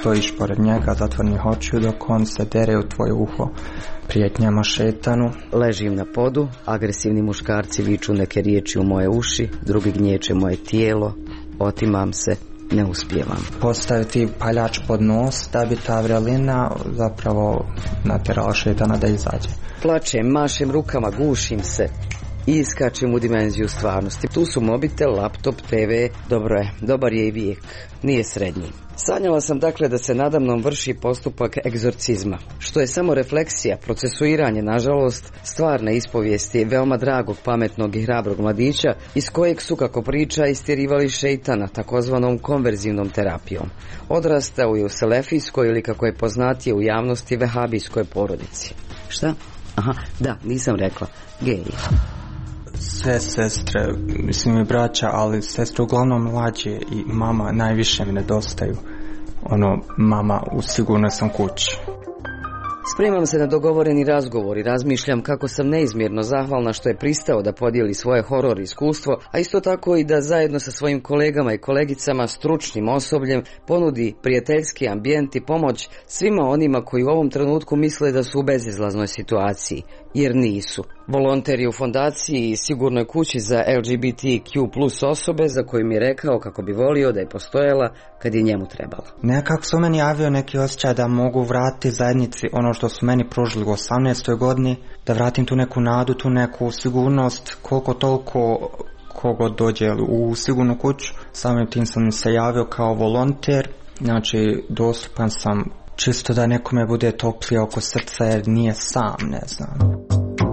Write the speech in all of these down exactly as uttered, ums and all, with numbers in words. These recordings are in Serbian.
stojiš pored njega zatvorenih očiju dok on se dere u tvoje uho prijetnjama šetanu. Ležim na podu, agresivni muškarci viču neke riječi u moje uši, drugi gnječe moje tijelo, otimam se, ne uspijevam. Postaviti paljač pod nos da bi ta vrelina zapravo natjerala šetana da izađe. Plačem, mašem rukama, gušim se i iskačem u dimenziju stvarnosti. Tu su mobitel, laptop, te ve, dobro je, dobar je i vijek, nije srednji. Sanjala sam dakle da se nadamnom vrši postupak egzorcizma, što je samo refleksija, procesuiranje, nažalost, stvarne ispovijesti veoma dragog, pametnog i hrabrog mladića, iz kojeg su, kako priča, istjerivali šeitana, takozvanom konverzivnom terapijom. Odrastao je u selefijskoj ili, kako je poznatije u javnosti, vehabijskoj porodici. Šta? Aha, da, nisam rekla, gej. Sve sestre, mislim i braća, ali sestre uglavnom mlađe i mama najviše mi nedostaju. Ono, mama, u sigurnoj sam kući. Spremam se na dogovoreni razgovor i razmišljam kako sam neizmjerno zahvalna što je pristao da podijeli svoje horor iskustvo, a isto tako i da zajedno sa svojim kolegama i kolegicama, stručnim osobljem, ponudi prijateljski ambijent i pomoć svima onima koji u ovom trenutku misle da su u bezizlaznoj situaciji, jer nisu. Volonter je u fondaciji i sigurnoj kući za el ge be te kju plus osobe, za koju mi je rekao kako bi volio da je postojala kad je njemu trebalo. Nekako su meni javio neki osjećaj da mogu vratiti zajednici ono što su meni pružili u osamnaestoj godini, da vratim tu neku nadu, tu neku sigurnost, koliko toliko kogo dođe u sigurnu kuću. Samim tim sam se javio kao volonter, znači dostupan sam čisto da nekome bude toplije oko srca jer nije sam, ne znam.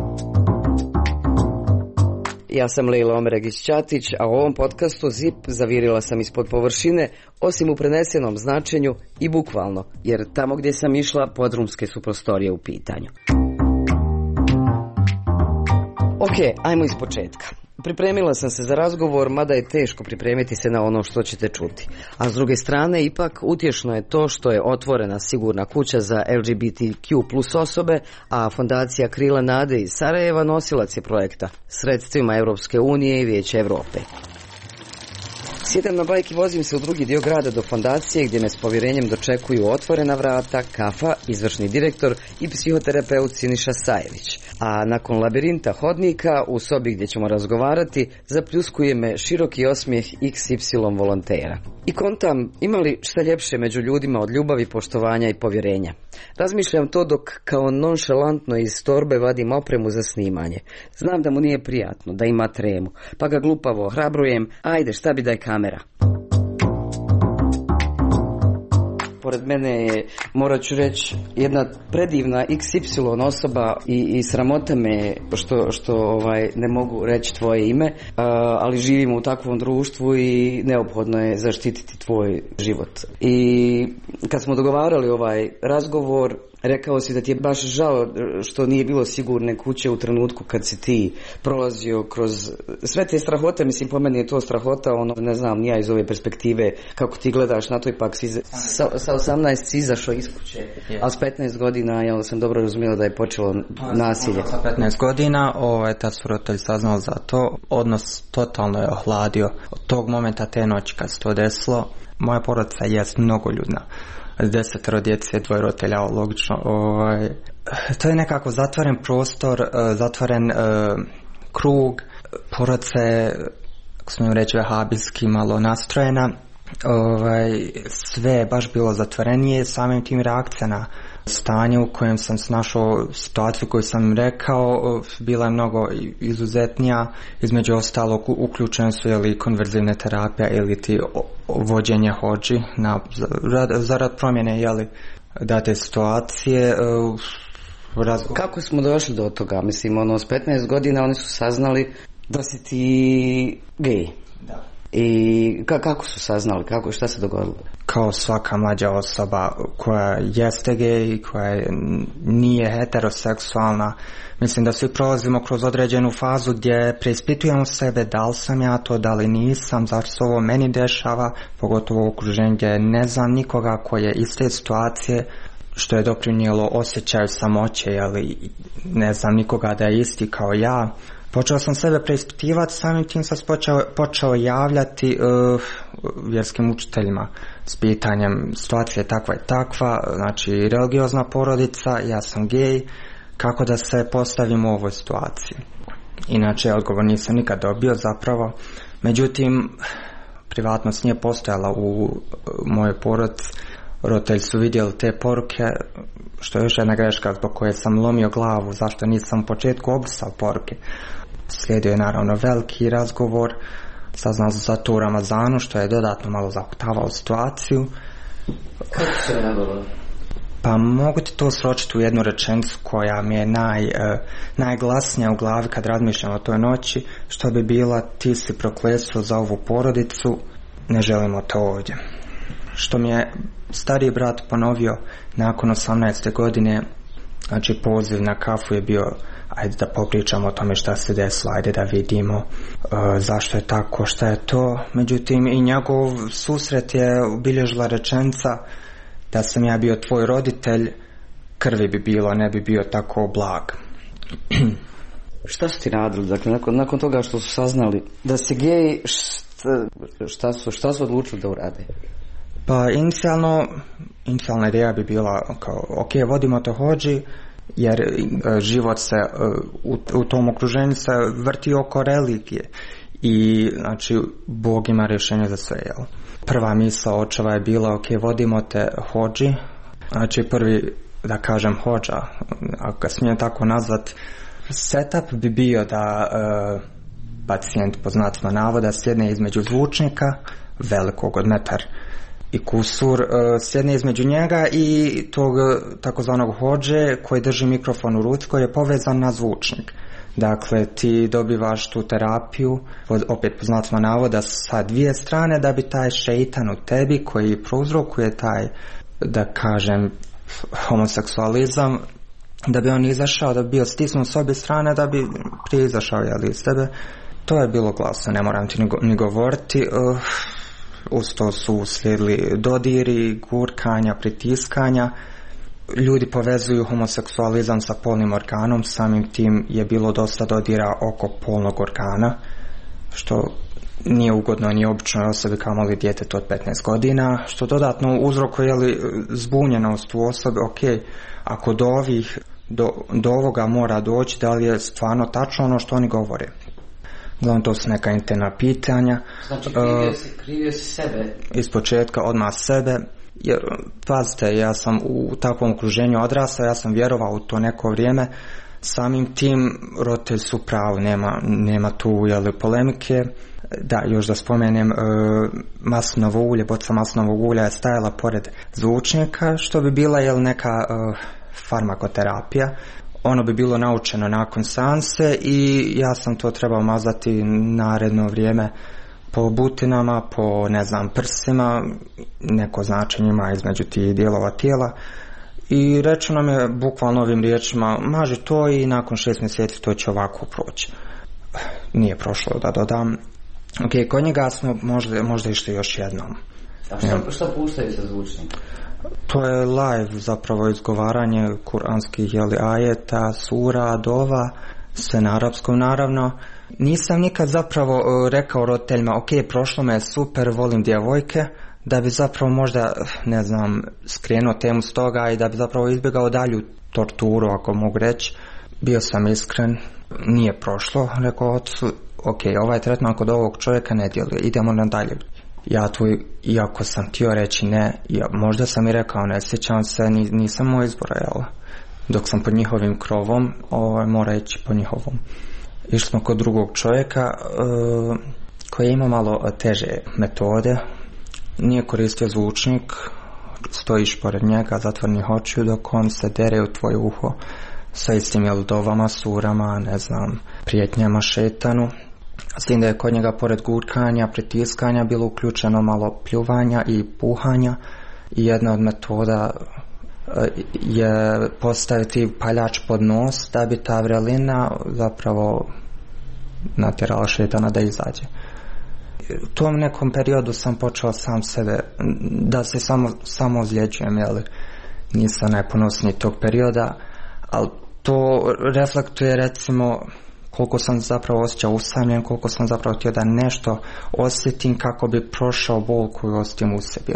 Ja sam Lejla Omeregić-Ćatić, a u ovom podcastu Zip zavirila sam ispod površine, osim u prenesenom značenju i bukvalno, jer tamo gdje sam išla podrumske su prostorije u pitanju. Ok, ajmo iz početka. Pripremila sam se za razgovor, mada je teško pripremiti se na ono što ćete čuti. A s druge strane, ipak utješno je to što je otvorena sigurna kuća za el ge be te kju plus osobe, a fondacija Krila nade iz Sarajeva nosilac je projekta sredstvima Europske unije i Vijeća Europe. Sjedam na bajk i vozim se u drugi dio grada do fondacije gdje me s povjerenjem dočekuju otvorena vrata, kafa, izvršni direktor i psihoterapeut Siniša Sajević. A nakon labirinta hodnika u sobi gdje ćemo razgovarati zapljuskuje me široki osmijeh iks ipsilon volontera. I kontam, ima li šta ljepše među ljudima od ljubavi, poštovanja i povjerenja? Razmišljam to dok kao nonšalantno iz torbe vadim opremu za snimanje. Znam da mu nije prijatno, da ima tremu, pa ga glupavo ohrabrujem, ajde šta bi daj kamera. Pored mene je, morat ću reći, jedna predivna iks ipsilon osoba i, i sramota me što, što ovaj, ne mogu reći tvoje ime, a, ali živimo u takvom društvu i neophodno je zaštititi tvoj život. I kad smo dogovarali ovaj razgovor, rekao si da ti je baš žao što nije bilo sigurne kuće u trenutku kad si ti prolazio kroz sve te strahote. Mislim, po meni je to strahota, ono, ne znam, nija iz ove perspektive kako ti gledaš na to, ipak si sa, sa osamnaest si izašao iz kuće, yeah. A s petnaest godina, ja sam dobro razumjela da je počelo nasilje. Sa petnaest godina, ovaj, tad su roditelji saznali za to, odnos totalno je ohladio. Od tog momenta, te noći kad se to desilo, moja porodica je mnogo ljudna. Desetero djece, dvoje roditelja, logično. Ovaj, to je nekako zatvoren prostor, zatvoren uh, krug. Porodica je, ako smijem reći, vehabijski malo nastrojena. Ovaj, sve je baš bilo zatvorenije, samim tim reakcija na stanje u kojem sam se našao, situaciju koju sam rekao, bila je mnogo izuzetnija. Između ostalog uključene su ili konverzivne terapije ili ti vođenje hodži na zarad promjene jeli, date situacije. Razgovor. Kako smo došli do toga? Mislim, ono, s petnaest godina oni su saznali da si ti gej. Da. I ka, kako su saznali? Kako, šta se dogodilo? Kao svaka mlađa osoba koja jeste gej, koja nije heteroseksualna, mislim da svi prolazimo kroz određenu fazu gdje preispitujemo sebe, da li sam ja to, da li nisam, zašto se ovo meni dešava, pogotovo u okruženju gdje ne znam nikoga koji je iste situacije, što je doprinijelo osjećaju samoće, ali ne znam nikoga da je isti kao ja. počeo sam sebe preispitivati, samim tim sam počeo, počeo javljati uh, vjerskim učiteljima s pitanjem situacija je takva i takva, znači religiozna porodica, ja sam gej, kako da se postavim u ovoj situaciji. Inače, odgovor nisam nikad dobio zapravo, međutim, privatnost nije postojala u mojoj porodici, roditelji su vidjeli te poruke, što je još jedna greška zbog koje sam lomio glavu, zašto nisam u početku obrisao poruke. Slijedio je naravno veliki razgovor, saznao sam za to u Ramazanu, što je dodatno malo zahuktavao situaciju. Kako se reagovalo? Pa mogu ti to sročiti u jednu rečenicu koja mi je naj, uh, najglasnija u glavi kad razmišljam o toj noći, što bi bila ti si prokletstvo za ovu porodicu, ne želimo to ovdje. Što mi je stariji brat ponovio nakon osamnaeste godine, znači poziv na kafu je bio ajde da popričamo o tome šta se desilo, ajde da vidimo uh, zašto je tako, šta je to. Međutim, i njegov susret je obilježila rečenica da sam ja bio tvoj roditelj, krvi bi bilo, ne bi bio tako blag. Šta su ti radili? Dakle, nakon, nakon toga što su saznali da si gej, šta, šta, su, šta su odlučili da urade? Pa inicijalno, inicijalna ideja bi bila kao, ok, vodimo to hođi, jer uh, život se uh, u, u tom okruženju se vrti oko religije i znači Bog ima rješenje za sve, jel? Prva misao očeva je bila, ok, vodimo te hođi, znači prvi, da kažem, hođa, ako ga smijem tako nazvat, setup bi bio da uh, pacijent po znacima navoda sjedne između zvučnika, velikog od metar i kusur, uh, sjedne između njega i tog takozvanog hođe koji drži mikrofon u ruci koji je povezan na zvučnik. Dakle, ti dobivaš tu terapiju, opet po znacima navoda, sa dvije strane da bi taj šeitan u tebi koji prouzrokuje taj, da kažem, homoseksualizam, da bi on izašao, da bi bio stisnut s obje strane, da bi prije izašao jeli, iz tebe. To je bilo glasno, ne moram ti ni, go, ni govoriti. Uh, uz to su slijedili dodiri, gurkanja, pritiskanja. Ljudi povezuju homoseksualizam sa polnim organom, samim tim je bilo dosta dodira oko polnog organa, što nije ugodno ni običnoj osobi kamoli djetetu od petnaest godina, što dodatno uzrokuje zbunjenost u osobi, ok, ako do ovih, do, do ovoga mora doći, da li je stvarno tačno ono što oni govore. Uglavnom, to su neka interna pitanja. Znači, krivio si, krivio si sebe? Iz početka, odmah sebe. Jer, pazite, ja sam u takvom okruženju odrastao, ja sam vjerovao u to neko vrijeme, samim tim roditelji su pravi, nema, nema tu jeli, polemike. Da, još da spomenem, e, maslinovo ulje, boca maslinovog ulja je stajala pored zvučnika, što bi bila jel, neka e, farmakoterapija. Ono bi bilo naučeno nakon seanse i ja sam to trebao mazati naredno vrijeme po butinama, po ne znam prsima, neko značenje ima između tih dijelova tijela i rečeno nam je bukvalno ovim riječima maži to i nakon šest mjeseci to će ovako proći. Nije prošlo da dodam. Ok, kod njega smo možda, možda išli još jednom. A što, što puštaju sa zvučnikom? To je live zapravo izgovaranje kuranskih jeli, ajeta, sura, dova, sve na arapskom naravno. Nisam nikad zapravo uh, rekao roditeljima, ok, prošlo me je super, volim djevojke, da bi zapravo možda, ne znam, skrenuo temu s toga i da bi zapravo izbjegao dalju torturu, ako mogu reći. Bio sam iskren, nije prošlo, rekao ocu, ok, ovaj tretman kod ovog čovjeka ne djeluje, idemo nadalje. Ja tu, iako sam htio reći ne, ja, možda sam i rekao ne sjećam se, ni, nisam moj izbor, jel? Dok sam pod njihovim krovom, ovaj, mora ići po njihovom. Išli smo kod drugog čovjeka uh, koji ima malo teže metode, nije koristio zvučnik, stojiš pored njega, zatvornih očiju dok on se dere u tvoje uho sa istim jel dovama, surama, ne znam, prijetnjama šetanu. S tim da je kod njega pored gurkanja, pritiskanja bilo uključeno malo pljuvanja i puhanja i jedna od metoda je postaviti paljač pod nos da bi ta vrelina zapravo natjerala šetana da izađe. U tom nekom periodu sam počeo sam sebe da se samo, samo ozljeđujem, jel? Nisam najponosniji tog perioda, ali to reflektuje recimo koliko sam zapravo osjećao usamljen, koliko sam zapravo htio da nešto osjetim kako bi prošao bol koju osjetim u sebi.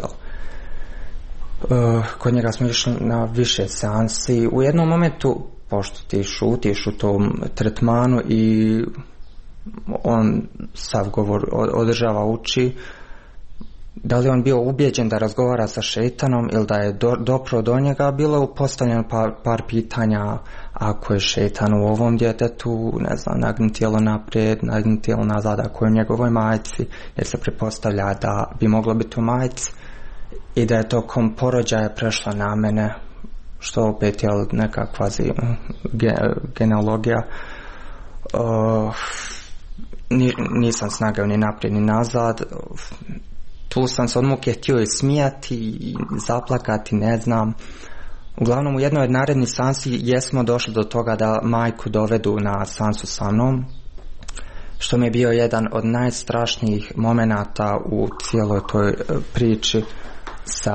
Uh, kod njega smo išli na više seansi. U jednom momentu, pošto ti šutiš u tom tretmanu i on sav govor održava, uči, da li on bio ubijeđen da razgovara sa šejtanom ili da je do, dopro do njega, bilo je postavljeno par, par pitanja. Ako je šejtan u ovom djetetu, ne znam, nagni tijelo naprijed, nagni tijelo nazad, ako je u njegovoj majci, jer se pretpostavlja da bi moglo biti u majci i da je tokom porođaja prešla na mene, što opet je neka kvazi ge, genealogija. Uh, ni, nisam snagao ni naprijed ni nazad. Tu sam se od muke htio i smijati i zaplakati, ne znam. Uglavnom u jednoj od narednih seansi jesmo došli do toga da majku dovedu na seansu sa mnom, što mi je bio jedan od najstrašnijih momenata u cijeloj toj priči sa,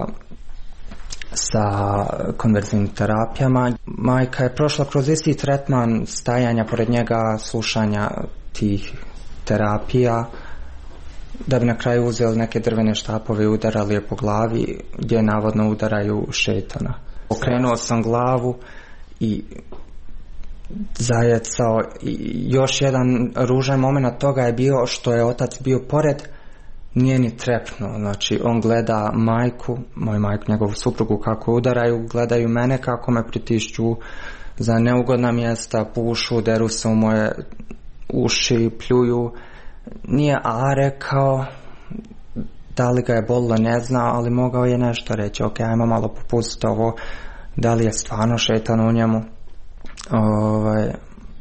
sa konverzivnim terapijama. Majka je prošla kroz isti tretman stajanja pored njega, slušanja tih terapija, da bi na kraju uzeli neke drvene štapove i udarali je po glavi, gdje navodno udaraju šejtana. Okrenuo sam glavu i zajecao. I još jedan ružan moment toga je bio što je otac bio pored, nije ni trepnuo. Znači on gleda majku, moju majku, njegovu suprugu kako udaraju, gledaju mene kako me pritišću za neugodna mjesta, pušu, deru se u moje uši, pljuju. Nije a rekao, da li ga je bolilo ne zna, ali mogao je nešto reći. Ok, ajmo malo popustiti ovo, da li je stvarno šejtan u njemu. Ovaj,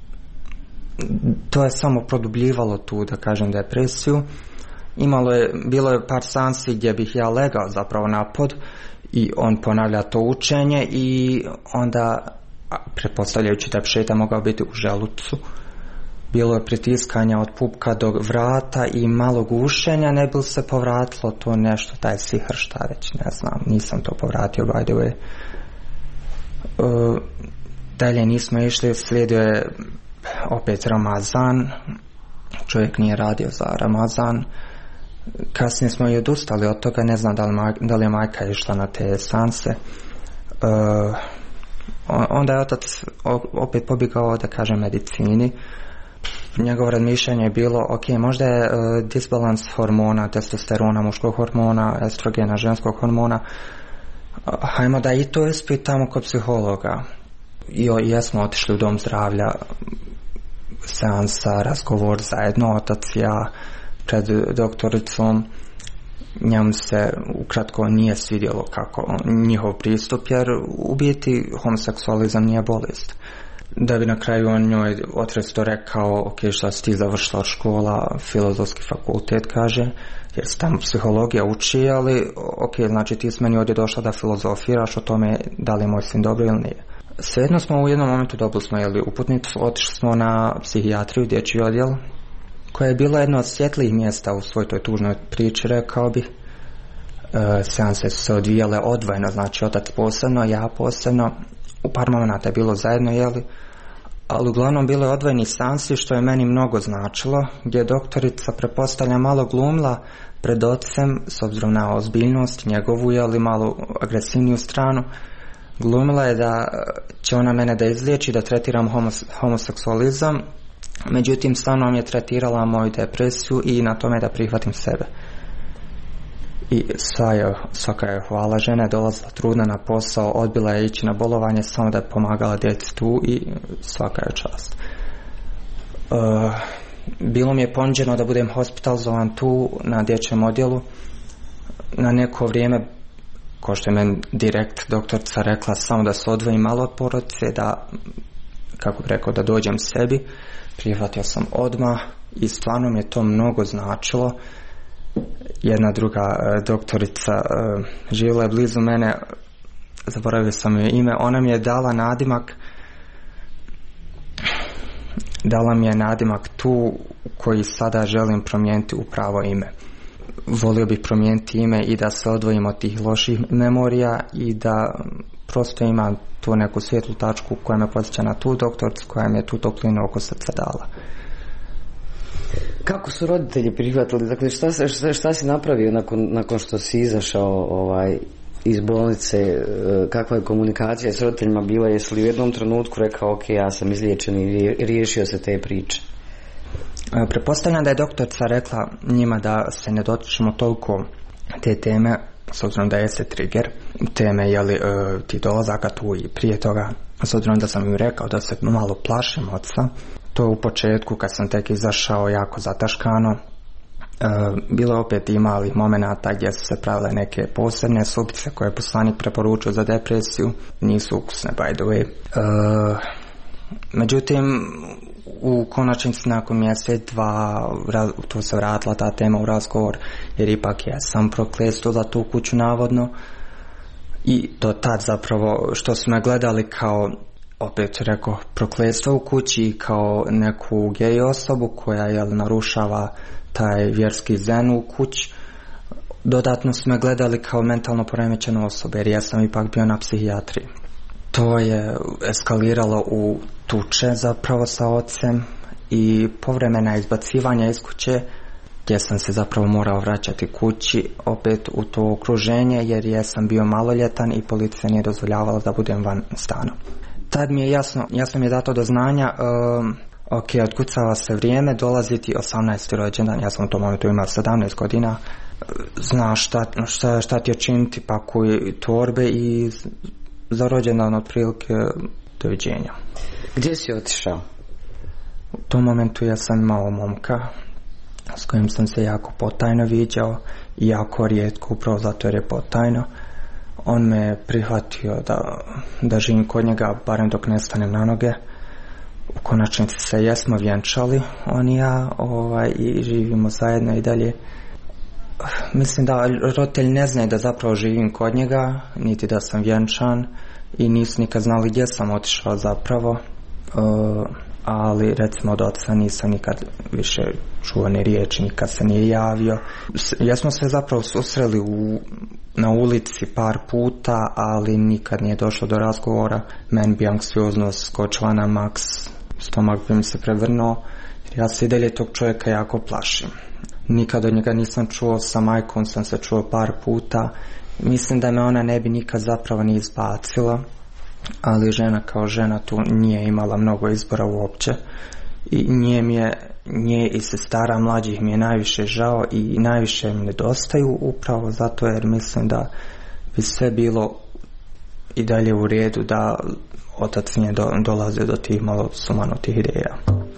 to je samo produbljivalo tu, da kažem, depresiju. Imalo je, bilo je par seansi gdje bih ja legao zapravo na pod i on ponavlja to učenje i onda, pretpostavljajući da bi šejtan mogao biti u želucu, bilo je pritiskanja od pupka do vrata i malo gušenja, ne bi se povratilo to nešto, taj sihr, šta već, ne znam, nisam to povratio, by the way. Uh, dalje nismo išli, slijedio je opet Ramazan, čovjek nije radio za Ramazan. Kasnije smo i odustali od toga, ne znam da li, maj, da li je majka išla na te seanse. Uh, onda je otac opet pobjegao, da kažem, medicini. Njegovo razmišljanje je bilo, ok, možda je uh, disbalans hormona, testosterona, muškog hormona, estrogena, ženskog hormona. Uh, hajmo da i to ispitamo kod psihologa. I o, jesmo otišli u dom zdravlja, seansa, razgovor zajedno, otac, ja, pred doktoricom. Njemu se ukratko nije svidjelo kako njihov pristup, jer u biti homoseksualizam nije bolest. Da bi na kraju on njoj otresto rekao, ok, šta si ti završila od škola, filozofski fakultet, kaže, jer se tamo psihologija uči, ali ok, znači ti s meni ovdje došla da filozofiraš o tome da li je moj sin dobro ili nije. Svejedno smo u jednom momentu dobili smo jeli, uputnicu, otišli smo na psihijatriju, dječji odjel, koja je bila jedno od svjetlijih mjesta u svoj toj tužnoj priči, rekao bi. E, seanse su se odvijale odvojeno, znači otac posebno, ja posebno, u par momenata je bilo zajedno, jeli, ali uglavnom bilo je odvojeni seansi, što je meni mnogo značilo, gdje je doktorica, prepostavlja, malo glumila pred ocem, s obzirom na ozbiljnost njegovu, jeli, malo agresivniju stranu. Glumila je da će ona mene da izliječi, da tretiram homos- homoseksualizam, međutim stvarno mi je tretirala moju depresiju i na tome da prihvatim sebe. I sva je, svaka je hvala, žena je dolazila trudna na posao, odbila je ići na bolovanje samo da je pomagala djeci tu i svaka je čast. Uh, bilo mi je ponuđeno da budem hospitalizovan tu na dječjem odjelu na neko vrijeme, ko što je meni direkt doktorica rekla, samo da se odvojim malo od porodice, da, kako bi rekao, da dođem sebi. Prihvatio sam odmah i stvarno mi je to mnogo značilo. Jedna druga uh, doktorica uh, živjela je blizu mene, zaboravio sam joj ime, ona mi je dala nadimak dala mi je nadimak tu koji sada želim promijeniti u pravo ime. Volio bih promijeniti ime i da se odvojim od tih loših memorija i da prosto ima tu neku svijetlu tačku koja me podsjeća na tu doktoricu koja mi je tu toplinu oko srca dala. Kako su roditelji prihvatili? Dakle, šta, šta, šta si napravio nakon, nakon što si izašao ovaj, iz bolnice? Kakva je komunikacija s roditeljima bila? Jesi li u jednom trenutku rekao ok, ja sam izliječen i riješio se te priče? Pretpostavljam da je doktorica rekla njima da se ne dotičemo toliko te teme, s obzirom da jeste trigger teme, jeli, uh, ti dolazaka tu i prije toga, s obzirom da sam im rekao da se malo plašim oca. To u početku kad sam tek izašao jako zataškano. Uh, bilo je opet i malih momenata gdje su se pravile neke posebne supice koje je poslanik preporučio za depresiju, nisu ukusne by the way. Uh, međutim u konačnici nakon mjesec dva tu se vratila ta tema u razgovor, jer ipak ja sam prokletstvo za tu kuću navodno, i do tad zapravo što su me gledali kao, opet rekao, prokletstvo u kući, kao neku gej osobu koja jel, narušava taj vjerski zen u kući. Dodatno su me gledali kao mentalno poremećenu osobu, jer ja sam ipak bio na psihijatriji. To je eskaliralo u tuče zapravo sa ocem i povremena izbacivanja iz kuće, gdje sam se zapravo morao vraćati kući opet u to okruženje, jer ja sam bio maloljetan i policija nije dozvoljavala da budem van stana. Tad mi je jasno, jasno mi je dato do znanja, um, ok, otkucava se vrijeme, dolaziti osamnaesti rođendan, ja sam u tom momentu imao sedamnaest godina, znaš šta, šta, šta ti je činiti, pakuj torbe i za rođendan otprilike doviđenja. Gdje si otišao? U tom momentu ja sam imao momka s kojim sam se jako potajno viđao i jako rijetko, upravo zato jer je potajno. On me prihvatio da, da živim kod njega barem dok ne stanem na noge. U konačnici se jesmo vjenčali, on i ja, ovaj, i živimo zajedno i dalje. Mislim da roditelji ne znaju da zapravo živim kod njega, niti da sam vjenčan, i nisu nikad znali gdje sam otišao zapravo, uh, ali recimo od oca nisam nikad više čuo ni riječi, nikad se nije javio. Jesmo se zapravo susreli u, na ulici par puta, ali nikad nije došlo do razgovora. Meni bi anksioznost skočila na maks, stomak bi mi se prevrnuo, jer ja se i dalje tog čovjeka jako plašim. Nikad od njega nisam čuo, sa majkom sam se čuo par puta. Mislim da me ona ne bi nikad zapravo ni izbacila, ali žena kao žena tu nije imala mnogo izbora uopće. I nje mi je, nje i sestara mlađih mi je najviše žao i najviše mi nedostaju, upravo zato jer mislim da bi sve bilo i dalje u redu da otac nije do, dolazio do tih malo sumanutih ideja.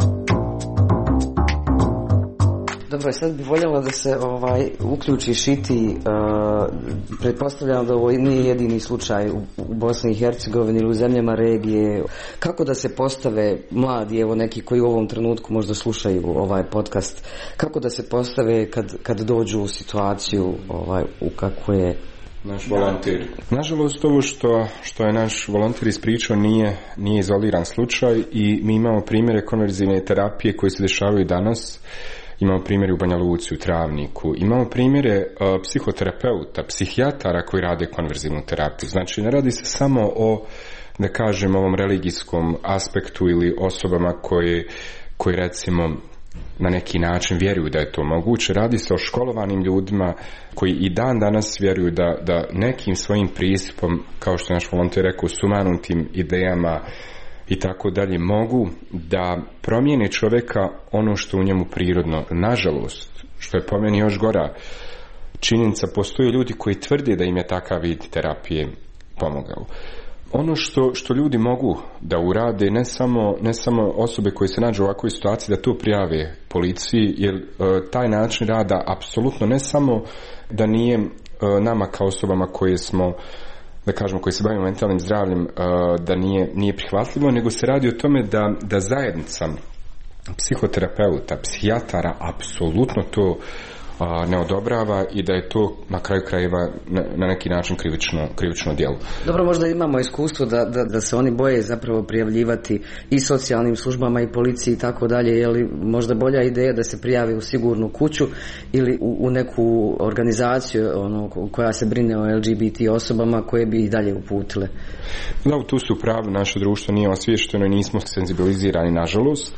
Dobro, sad bih voljela da se ovaj, uključiš i ti, uh, pretpostavljam da ovo nije jedini slučaj u, u Bosni i Hercegovini ili u zemljama regije. Kako da se postave mladi, evo neki koji u ovom trenutku možda slušaju ovaj podcast, kako da se postave kad, kad dođu u situaciju ovaj, u kakvu je naš volonter? Nažalost, ovo što, što je naš volonter ispričao nije, nije izoliran slučaj i mi imamo primjere konverzivne terapije koje se dešavaju danas. Imamo primjere u Banja Luci, u Travniku, imamo primjere uh, psihoterapeuta, psihijatara koji rade konverzivnu terapiju. Znači, ne radi se samo o, da kažem, ovom religijskom aspektu ili osobama koji, koji recimo na neki način vjeruju da je to moguće. Radi se o školovanim ljudima koji i dan danas vjeruju da, da nekim svojim pristupom, kao što je naš volonter rekao, sumanutim idejama i tako dalje, mogu da promijene čovjeka ono što u njemu prirodno. Nažalost, što je po meni još gora činjenica, postoje ljudi koji tvrde da im je takav vid terapije pomogao. Ono što, što ljudi mogu da urade, ne samo, ne samo osobe koje se nađu u ovakvoj situaciji, da to prijave policiji, jer e, taj način rada apsolutno ne samo da nije e, nama kao osobama koje smo, da kažemo, koji se bavimo mentalnim zdravljem, da nije, nije prihvatljivo, nego se radi o tome da, da zajednica psihoterapeuta, psihijatara apsolutno to a, ne odobrava i da je to na kraju krajeva na, na neki način krivično, krivično djelo. Dobro, možda imamo iskustvo da, da, da se oni boje zapravo prijavljivati i socijalnim službama i policiji i tako dalje, je li možda bolja ideja da se prijavi u sigurnu kuću ili u, u neku organizaciju ono, koja se brine o L G B T osobama koje bi ih dalje uputile? Da, tu su pravi, naše društvo nije osviješteno i nismo senzibilizirani, nažalost,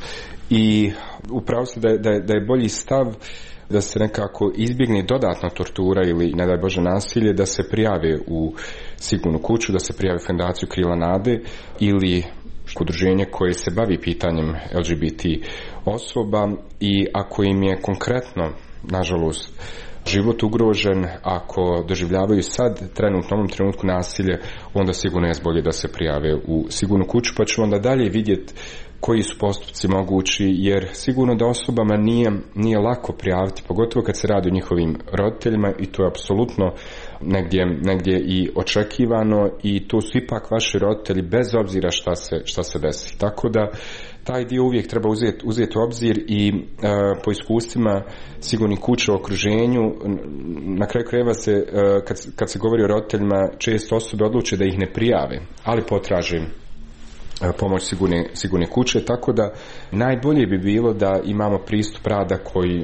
i upravo se da je, da je, da je bolji stav da se nekako izbjegne dodatna tortura ili, ne daj Bože, nasilje, da se prijave u sigurnu kuću, da se prijave u Fondaciju Krila nade ili udruženje koje se bavi pitanjem L G B T osoba, i ako im je konkretno, nažalost, život ugrožen, ako doživljavaju sad trenutno, u ovom trenutku nasilje, onda sigurno je bolje da se prijave u sigurnu kuću, pa ćemo onda dalje vidjeti koji su postupci mogući, jer sigurno da osobama nije, nije lako prijaviti, pogotovo kad se radi o njihovim roditeljima, i to je apsolutno negdje, negdje i očekivano, i to su ipak vaši roditelji bez obzira šta se, šta se desi. Tako da taj dio uvijek treba uzeti, uzeti u obzir i e, po iskustvima sigurnih kuća u okruženju, na kraju krajeva se, e, kad, kad se govori o roditeljima, često osobe odluče da ih ne prijave, ali potraže pomoć sigurne, sigurne kuće, tako da najbolje bi bilo da imamo pristup rada koji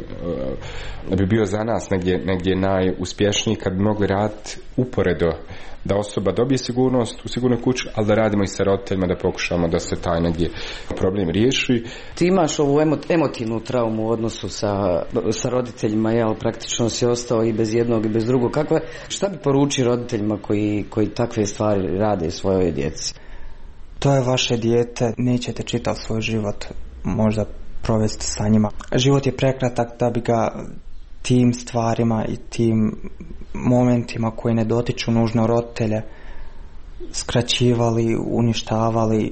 uh, bi bio za nas negdje, negdje najuspješniji, kad bi mogli raditi uporedo, da osoba dobije sigurnost u sigurnoj kući, ali da radimo i sa roditeljima, da pokušamo da se taj negdje problem riješi. Ti imaš ovu emotivnu traumu u odnosu sa, sa roditeljima, jel, praktično si ostao i bez jednog i bez drugog. Kakva, šta bi poručio roditeljima koji, koji takve stvari rade svojoj djeci? To je vaše dijete, nećete čitav svoj život možda provesti sa njima. Život je prekratak da bi ga tim stvarima i tim momentima koji ne dotiču nužno roditelje skraćivali, uništavali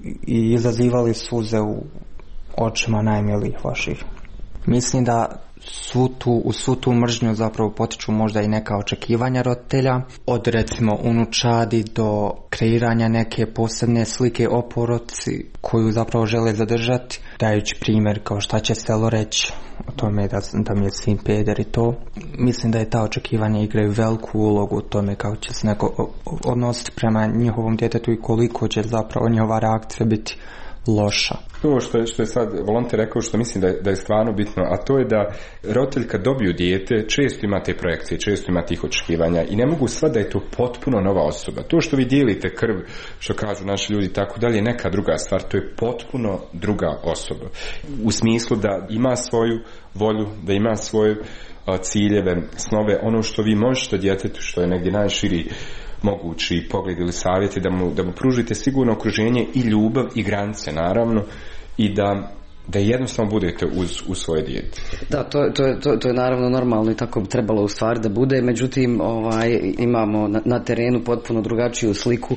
i izazivali suze u očima najmilijih vaših. Mislim da svu tu, u svu tu mržnju zapravo potiču možda i neka očekivanja roditelja, od recimo unučadi do kreiranja neke posebne slike o porodici koju zapravo žele zadržati, dajući primjer kao šta će selo reći o tome da, da mi je sin peder i to. Mislim da je ta očekivanja igraju veliku ulogu u tome kako će se neko odnositi prema njihovom djetetu i koliko će zapravo njihova reakcija biti loša. To što je, što je sad volonter rekao, što mislim da je, da je stvarno bitno, a to je da roditelj kad dobiju dijete često ima te projekcije, često ima tih očekivanja i ne mogu sva da je to potpuno nova osoba. To što vi dijelite krv, što kažu naši ljudi, tako dalje, je neka druga stvar, to je potpuno druga osoba. U smislu da ima svoju volju, da ima svoje a, ciljeve, snove, ono što vi možete djetetu, što je negdje najširi mogući pogled ili savjeti, da mu, da mu pružite sigurno okruženje i ljubav i granice, naravno, i da, da jednostavno budete uz, uz svoje dijete. Da, to, to, to, to je naravno normalno i tako bi trebalo u stvari da bude, međutim ovaj, imamo na, na terenu potpuno drugačiju sliku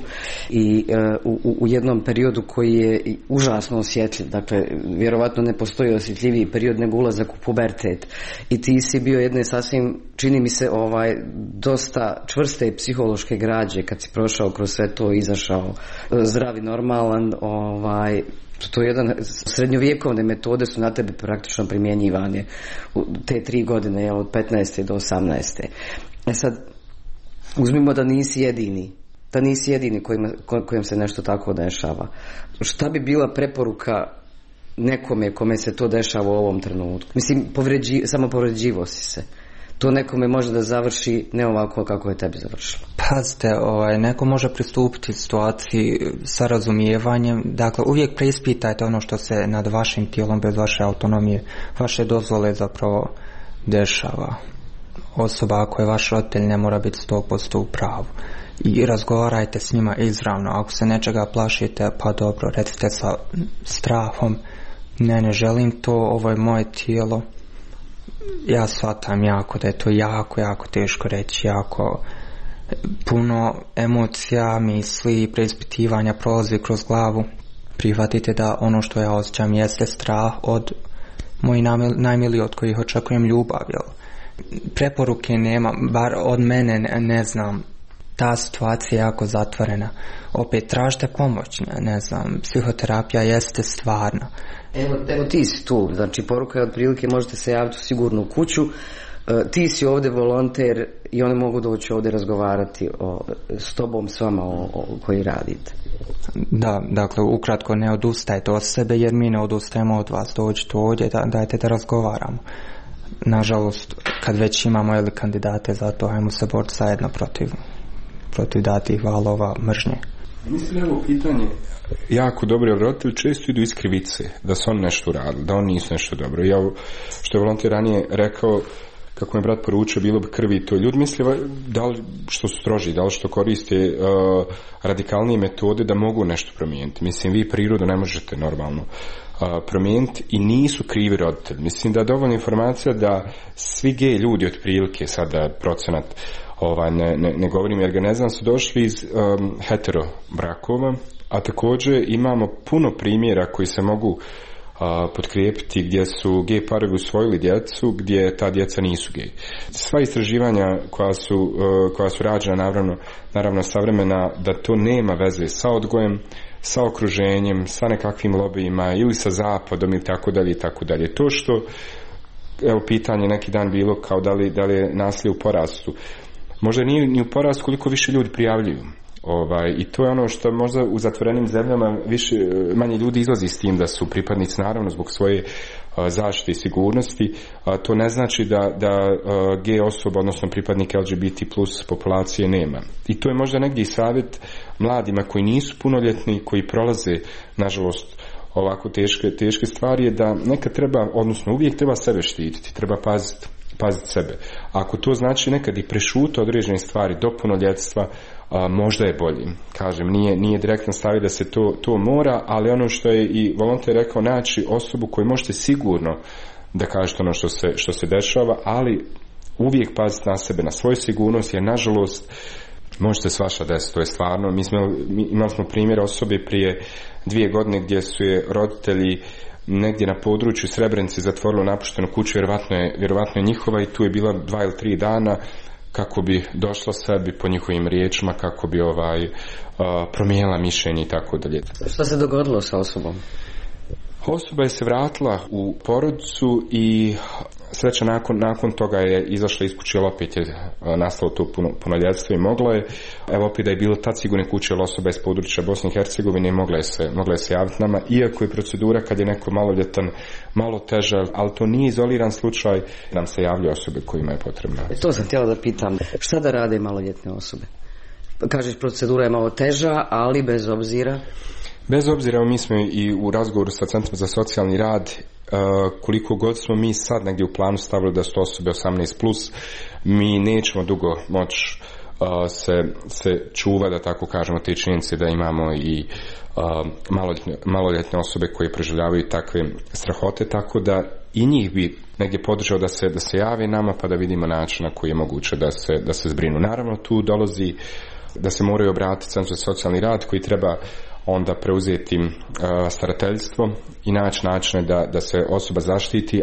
i uh, u, u jednom periodu koji je užasno osjetljiv, dakle vjerovatno ne postoji osjetljiviji period nego ulazak u pubertet, i ti si bio jedne sasvim, čini mi se, ovaj, dosta čvrste psihološke građe kad si prošao kroz sve to, izašao zdravi, normalan, ovaj, to je jedan, srednjovjekovne metode su na tebe praktično primjenjivane u te tri godine, jel, od petnaeste do osamnaeste. E sad, uzmimo da nisi jedini, da nisi jedini kojima, kojem se nešto tako dešava. Šta bi bila preporuka nekome kome se to dešava u ovom trenutku? Mislim, povređi, samo povređivo si se. To nekome može da završi ne ovako kako je tebi završilo. Pazite, ovaj, neko može pristupiti situaciji sa razumijevanjem. Dakle, uvijek preispitajte ono što se nad vašim tijelom bez vaše autonomije, vaše dozvole zapravo dešava. Osoba ako je vaš roditelj ne mora biti sto posto u pravu. I razgovarajte s njima izravno. Ako se nečega plašite, pa dobro, recite sa strahom, ne, ne želim to, ovo je moje tijelo. Ja shvatam jako da je to jako, jako teško reći, jako puno emocija, misli, preispitivanja prolazi kroz glavu. Prihvatite da ono što ja osjećam jeste strah od mojih najmiliji od kojih očekujem ljubav. Jel? Preporuke nema, bar od mene ne, ne znam. Ta situacija je jako zatvorena. Opet tražite pomoć, ne, ne znam, psihoterapija jeste stvarna. Evo, evo ti si tu, znači poruka je otprilike možete se javiti u sigurnu kuću, ti si ovdje volonter i oni mogu doći ovdje razgovarati o, s tobom, s vama o, o koji radite. Da, dakle, ukratko ne odustajte od sebe jer mi ne odustajemo od vas. Dođite ovdje, da, dajte da razgovaramo. Nažalost, kad već imamo ili kandidate za to, hajmo se boriti zajedno protiv, protiv datih valova mržnje. Mislim da je ovo pitanje jako dobro, jer roditelji često idu iz krivice da su oni nešto uradili, da oni nisu nešto dobro. Ja, što je volonter ranije rekao, kako mi brat poručio, bilo bi krvi to. Ljudi misle da li što su stroži, da li što koriste uh, radikalnije metode da mogu nešto promijeniti. Mislim, vi prirodu ne možete normalno uh, promijeniti i nisu krivi roditelji. Mislim da je dovoljna informacija da svi gej ljudi otprilike, sada procenat ovaj, ne, ne, ne govorim jer ga ne znam, su došli iz um, hetero brakova, a također imamo puno primjera koji se mogu a, potkrijepiti gdje su gej parovi usvojili djecu, gdje ta djeca nisu gej. Sva istraživanja koja su, uh, koja su rađena, naravno, naravno savremena, da to nema veze sa odgojem, sa okruženjem, sa nekakvim lobijima ili sa zapadom ili tako dalje i tako dalje. To što, evo pitanje neki dan bilo kao da li, da li je nasilje u porastu. Možda nije ni u porastu koliko više ljudi prijavljuju. Ovaj, i to je ono što možda u zatvorenim zemljama više, manje ljudi izlazi s tim da su pripadnici, naravno zbog svoje a, zaštite i sigurnosti. A, to ne znači da, da a, gej osoba, odnosno pripadnik L G B T plus populacije nema. I to je možda negdje i savjet mladima koji nisu punoljetni, koji prolaze, nažalost, ovako teške, teške stvari, je da nekad treba, odnosno uvijek treba sebe štititi, treba paziti paziti sebe. Ako to znači nekad i prešuti određene stvari do punoljetstva, a, možda je bolje. Kažem, nije, nije direktno stavi da se to, to mora, ali ono što je i volonter rekao, naći osobu koju možete sigurno da kažete ono što se, što se dešava, ali uvijek paziti na sebe, na svoju sigurnost, jer nažalost možete svašta desiti, to je stvarno. Mi smo, mi imali smo primjer osobe prije dvije godine gdje su je roditelji negdje na području Srebrenice zatvorilo napuštenu kuću, vjerovatno je, vjerovatno je njihova, i tu je bila dva ili tri dana kako bi došla sebi po njihovim riječima, kako bi ovaj uh, promijenila mišljenje i tako dalje. Što se dogodilo sa osobom? Osoba je se vratila u porodicu i sreća nakon, nakon toga je izašla iz kuće, ali opet je nastalo to puno, punoljetstvo i mogla je, evo opet da je bilo tad sigurne kuće, ali osoba iz područja Bosne i Hercegovine i mogla je se, mogla je se javiti nama, iako je procedura kad je neko maloljetan malo teža, ali to nije izoliran slučaj, nam se javljaju osobe kojima je potrebno. To sam htjela da pitam, šta da rade maloljetne osobe? Kažeš, procedura je malo teža, ali bez obzira... Bez obzira, mi smo i u razgovoru sa Centrom za socijalni rad, koliko god smo mi sad negdje u planu stavili da su osobe osamnaest plus, mi nećemo dugo moći se, se čuva, da tako kažemo, te činjenice da imamo i maloljetne, maloljetne osobe koje preživljavaju takve strahote, tako da i njih bi negdje podržao da se, da se jave nama, pa da vidimo način na koji je moguće da se, da se zbrinu. Naravno, tu dolazi da se moraju obratiti Centru za socijalni rad koji treba onda preuzeti uh, starateljstvo i naći načine da, da se osoba zaštiti.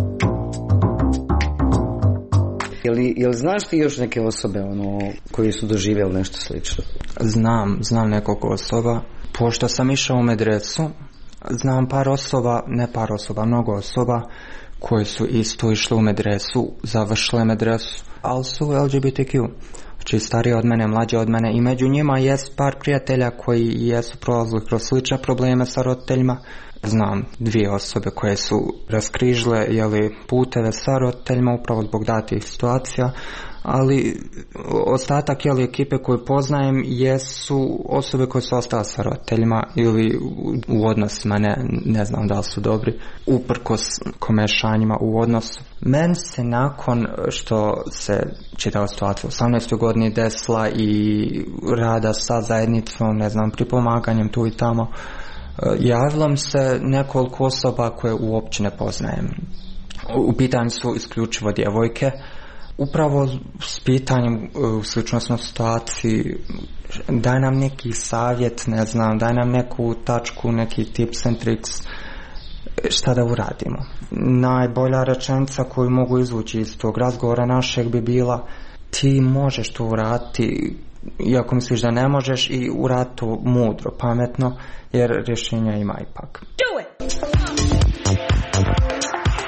Je li, je li znaš ti još neke osobe ono, koji su doživjeli nešto slično? Znam, znam nekoliko osoba. Pošto sam išao u medresu, znam par osoba, ne par osoba, mnogo osoba koji su isto išli u medresu, završile medresu, ali su L G B T Q. Znači starije od mene, mlađe od mene, i među njima jest par prijatelja koji jesu prolazili kroz slične probleme sa roditeljima. Znam dvije osobe koje su raskrižile jeli, puteve sa roditeljima upravo zbog datih situacija, ali ostatak jeli, ekipe koju poznajem jesu osobe koje su ostale sa roditeljima ili u odnosima, ne, ne znam da li su dobri, uprkos komešanjima u odnosu. Meni se nakon što se čitava situacija u osamnaestoj godini desila i rada sa zajednicom, ne znam, pri pomaganjem tu i tamo, javilo mi se nekoliko osoba koje uopće ne poznajem. U pitanju su isključivo djevojke, upravo s pitanjem u sličnostnoj situaciji, daj nam neki savjet, ne znam, daj nam neku tačku, neki tips and tricks, šta da uradimo. Najbolja rečenica koju mogu izvući iz tog razgovora našeg bi bila: ti možeš to uraditi, iako misliš da ne možeš, i uraditi to mudro, pametno, jer rješenja ima ipak.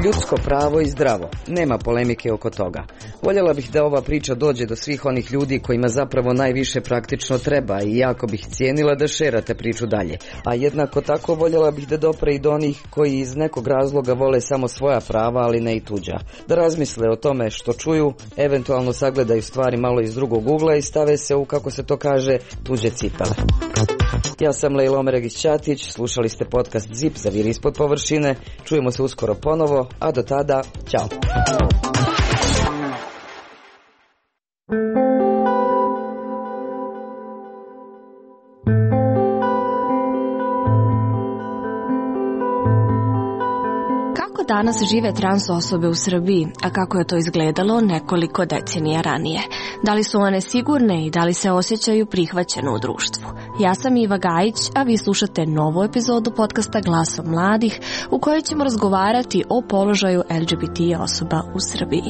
ljudsko pravo i zdravo. Nema polemike oko toga. Voljela bih da ova priča dođe do svih onih ljudi kojima zapravo najviše praktično treba i jako bih cijenila da šerate priču dalje. A jednako tako voljela bih da dopre i do onih koji iz nekog razloga vole samo svoja prava, ali ne i tuđa. Da razmisle o tome što čuju, eventualno sagledaju stvari malo iz drugog ugla i stave se u, kako se to kaže, tuđe cipele. Ja sam Lejla Omeregić-Ćatić, slušali ste podcast Zip, Zaviri ispod površine. Čujemo se uskoro ponovo, a do tada, ćao. Danas žive trans osobe u Srbiji, a kako je to izgledalo nekoliko decenija ranije. Da li su one sigurne i da li se osjećaju prihvaćeno u društvu? Ja sam Iva Gajić, a vi slušate novu epizodu podcasta Glasom mladih, u kojoj ćemo razgovarati o položaju L G B T osoba u Srbiji.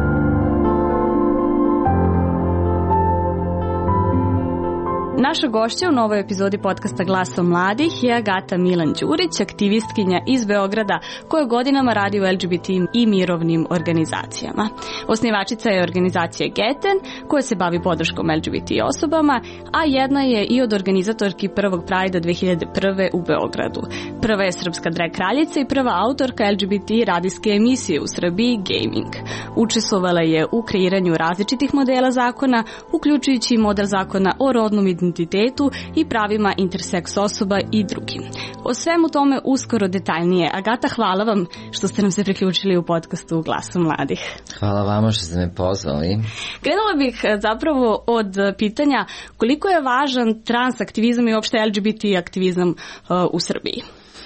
Naša gošća u novoj epizodi podcasta Glasom mladih je Agata Milan-Đurić, aktivistkinja iz Beograda koja godinama radi u L G B T i mirovnim organizacijama. Osnivačica je organizacije Geten koja se bavi podrškom L G B T osobama, a jedna je i od organizatorki prvog Prajda dve hiljade prve u Beogradu. Prva je srpska drag kraljica i prva autorka L G B T radijske emisije u Srbiji Gaming. Učestvovala je u kreiranju različitih modela zakona, uključujući i model zakona o rodnom identitetu i pravima interseks osoba i drugim. O svemu tome uskoro detaljnije. Agata, hvala vam što ste nam se priključili u podcastu Glasu mladih. Hvala vama što ste me pozvali. Krenula bih zapravo od pitanja koliko je važan trans aktivizam i uopšte L G B T aktivizam uh, u Srbiji.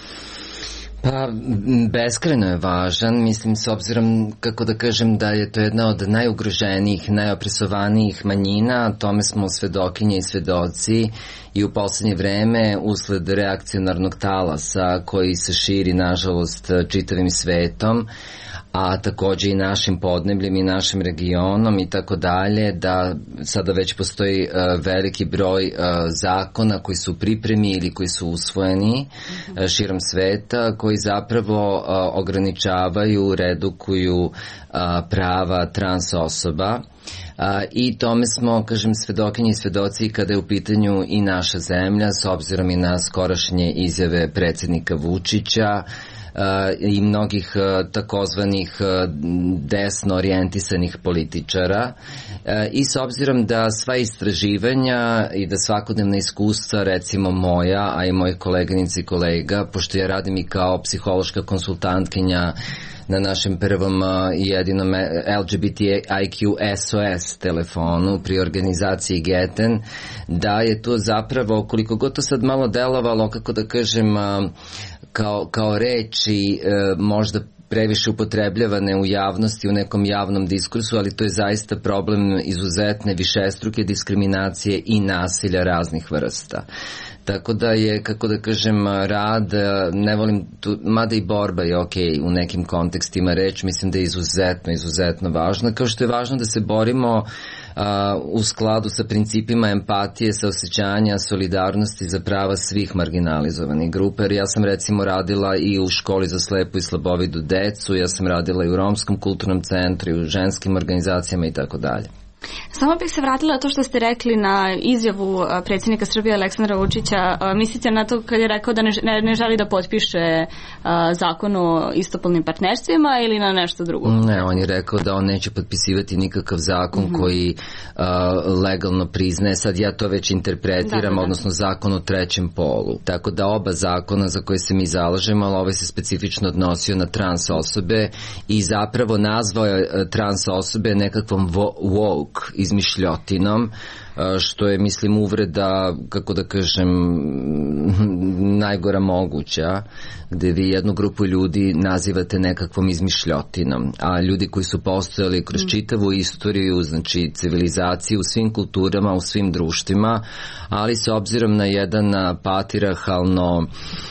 Pa, beskrajno je važan, mislim, s obzirom, kako da kažem, da je to jedna od najugroženijih, najopresovanijih manjina, tome smo svedokinje i svedoci i u poslednje vreme, usled reakcionarnog talasa koji se širi, nažalost, čitavim svetom, a takođe i našim podnebljem i našim regionom i tako dalje, da sada već postoji uh, veliki broj uh, zakona koji su pripremi ili koji su usvojeni uh, širom sveta, koji zapravo uh, ograničavaju, redukuju uh, prava trans osoba. Uh, i tome smo, kažem, svedokinji i svedoci kada je u pitanju i naša zemlja, s obzirom i na skorašnje izjave predsjednika Vučića, Uh, i mnogih uh, takozvanih uh, desno orijentisanih političara uh, i s obzirom da sva istraživanja i da svakodnevna iskustva, recimo moja, a i mojih koleganica i kolega, pošto ja radim i kao psihološka konsultantkinja na našem prvom i jedinom L G B T I Q S O S telefonu pri organizaciji Geten, da je to zapravo, koliko god to sad malo delovalo, kako da kažem, kao, kao reči možda previše upotrebljavane u javnosti, u nekom javnom diskursu, ali to je zaista problem izuzetne višestruke diskriminacije i nasilja raznih vrsta. Tako da je, kako da kažem, rad, ne volim, tu, mada i borba je ok u nekim kontekstima reći, mislim da je izuzetno, izuzetno važno, kao što je važno da se borimo a, u skladu sa principima empatije, saosećanja, solidarnosti za prava svih marginalizovanih grupa, jer ja sam recimo radila i u školi za slepu i slabovidu decu, ja sam radila i u Romskom kulturnom centru, i u ženskim organizacijama i tako dalje. Samo bih se vratila to što ste rekli na izjavu predsjednika Srbije Aleksandra Vučića. Mislite na to kad je rekao da ne, ne, ne želi da potpiše a, zakon o istopolnim partnerstvima ili na nešto drugo? Ne, on je rekao da on neće potpisivati nikakav zakon mm-hmm. koji a, legalno priznaje, sad ja to već interpretiram, da, da. odnosno zakon o trećem polu. Tako da oba zakona za koje se mi zalažemo, ali ovaj se specifično odnosio na trans osobe i zapravo nazvao je trans osobe nekakvom woke izmišljotinom, što je, mislim, uvreda, kako da kažem, najgora moguća, gde vi jednu grupu ljudi nazivate nekakvom izmišljotinom, a ljudi koji su postojali kroz čitavu istoriju, znači civilizaciju u svim kulturama, u svim društvima, ali s obzirom na jedan patrijarhalno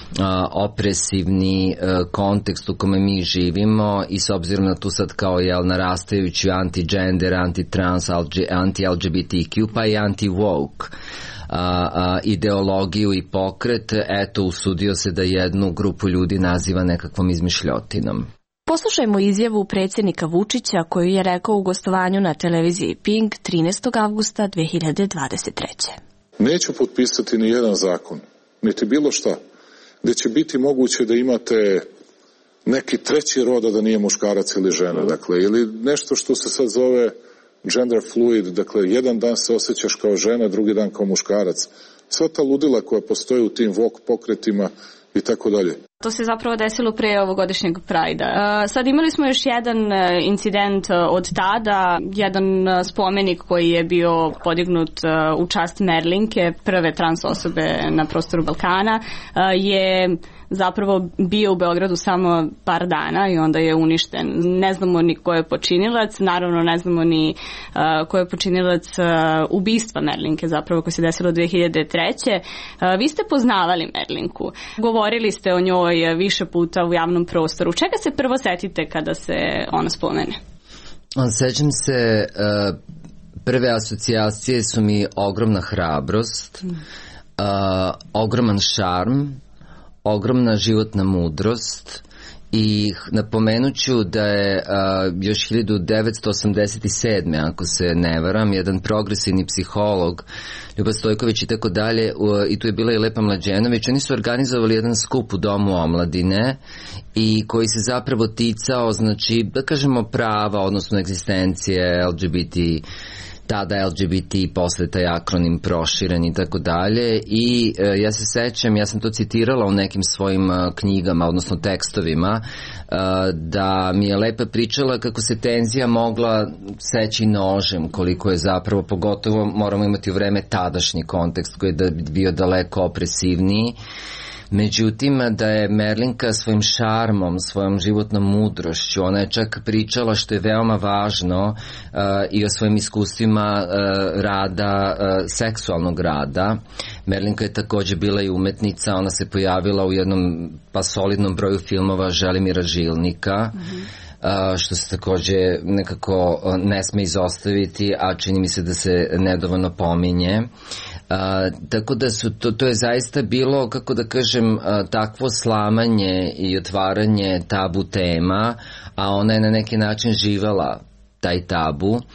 opresivni kontekst u kome mi živimo i s obzirom na tu sad kao jel narastajući anti-gender, anti-trans, anti-L G B T Q, pa i anti-woke a, a, ideologiju i pokret, eto, usudio se da jednu grupu ljudi naziva nekakvom izmišljotinom. Poslušajmo izjavu predsjednika Vučića koju je rekao u gostovanju na televiziji Pink trinaestog avgusta dve hiljade dvadeset treće. Neću potpisati ni jedan zakon, niti bilo šta, gde će biti moguće da imate neki treći roda da nije muškarac ili žena, dakle, ili nešto što se sad zove gender fluid, dakle, jedan dan se osjećaš kao žena, drugi dan kao muškarac. Sva ta ludila koja postoji u tim vok pokretima i tako dalje. To se zapravo desilo pre ovogodišnjeg Prajda. Sad imali smo još jedan incident od tada, jedan spomenik koji je bio podignut u čast Merlinke, prve trans osobe na prostoru Balkana, je zapravo bio u Beogradu samo par dana i onda je uništen. Ne znamo ni ko je počinilac, naravno ne znamo ni uh, ko je počinilac uh, ubistva Merlinke zapravo koje se desilo dve hiljade treće. Uh, vi ste poznavali Merlinku, govorili ste o njoj više puta u javnom prostoru. Čega se prvo setite kada se ona spomene? Sećam se, uh, prve asocijacije su mi ogromna hrabrost, uh, ogroman šarm, ogromna životna mudrost i napomenut ću da je a, još hiljadu devetsto osamdeset sedme ako se ne varam, jedan progresivni psiholog Ljuba Stojković i tako dalje, i tu je bila i Lepa Mlađenović, oni su organizovali jedan skup u Domu omladine i koji se zapravo ticao, znači, da kažemo prava, odnosno egzistencije L G B T, tada L G B T, posle taj akronim proširen i tako dalje, i e, ja se sećam, ja sam to citirala u nekim svojim a, knjigama, odnosno tekstovima, a, da mi je Lepa pričala kako se tenzija mogla seći nožem, koliko je zapravo, pogotovo moramo imati u vreme tadašnji kontekst koji je da bio daleko opresivniji. Međutim, da je Merlinka svojim šarmom, svojom životnom mudrošću, ona je čak pričala, što je veoma važno, uh, i o svojim iskustvima uh, rada, uh, seksualnog rada. Merlinka je takođe bila i umetnica, ona se pojavila u jednom pa solidnom broju filmova Želimira Žilnika, mm-hmm. Uh, što se takođe nekako uh, ne sme izostaviti, a čini mi se da se nedovoljno pominje. Uh, tako da su, to, to je zaista bilo, kako da kažem, uh, takvo slamanje i otvaranje tabu tema, a ona je na neki način živela taj tabu, uh,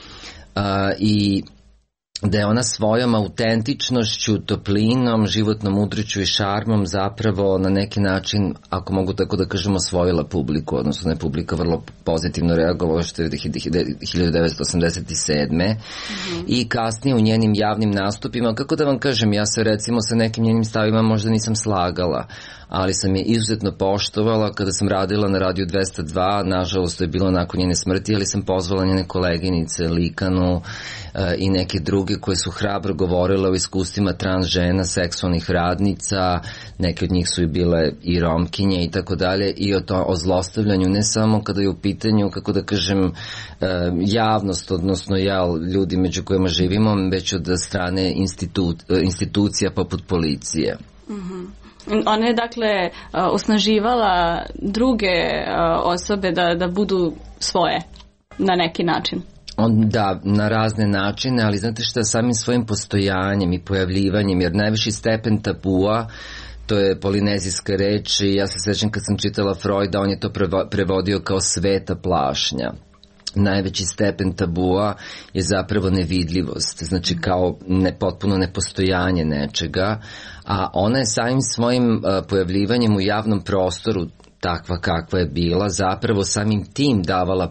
i da je ona svojom autentičnošću, toplinom, životnom mudriću i šarmom zapravo na neki način, ako mogu tako da kažem, osvojila publiku, odnosno da je publika vrlo pozitivno reagovala, što je hiljadu devetsto osamdeset sedme. Mm-hmm. I kasnije u njenim javnim nastupima, kako da vam kažem, ja se recimo sa nekim njenim stavima možda nisam slagala, ali sam je izuzetno poštovala kada sam radila na Radiju dvesta dva, nažalost to je bilo nakon njene smrti, ali sam pozvala njene koleginice Likanu i neke druge koje su hrabro govorile o iskustvima trans žena, seksualnih radnica, neke od njih su i bile i romkinje i tako dalje, i o, to, o zlostavljanju, ne samo kada je u pitanju, kako da kažem, javnost, odnosno ja, ljudi među kojima živimo, već od strane institu, institucija poput policije. Mhm. Ona je dakle osnaživala druge osobe da, da budu svoje na neki način. On, da, na razne načine, ali znate šta, samim svojim postojanjem i pojavljivanjem, jer najviši stepen tabua, to je polinezijska reč, i ja se sećam kad sam čitala Freuda, on je to prevodio kao sveta plašnja. Najveći stepen tabua je zapravo nevidljivost, znači kao ne, potpuno nepostojanje nečega, a ona je samim svojim uh, pojavljivanjem u javnom prostoru, takva kakva je bila, zapravo samim tim davala,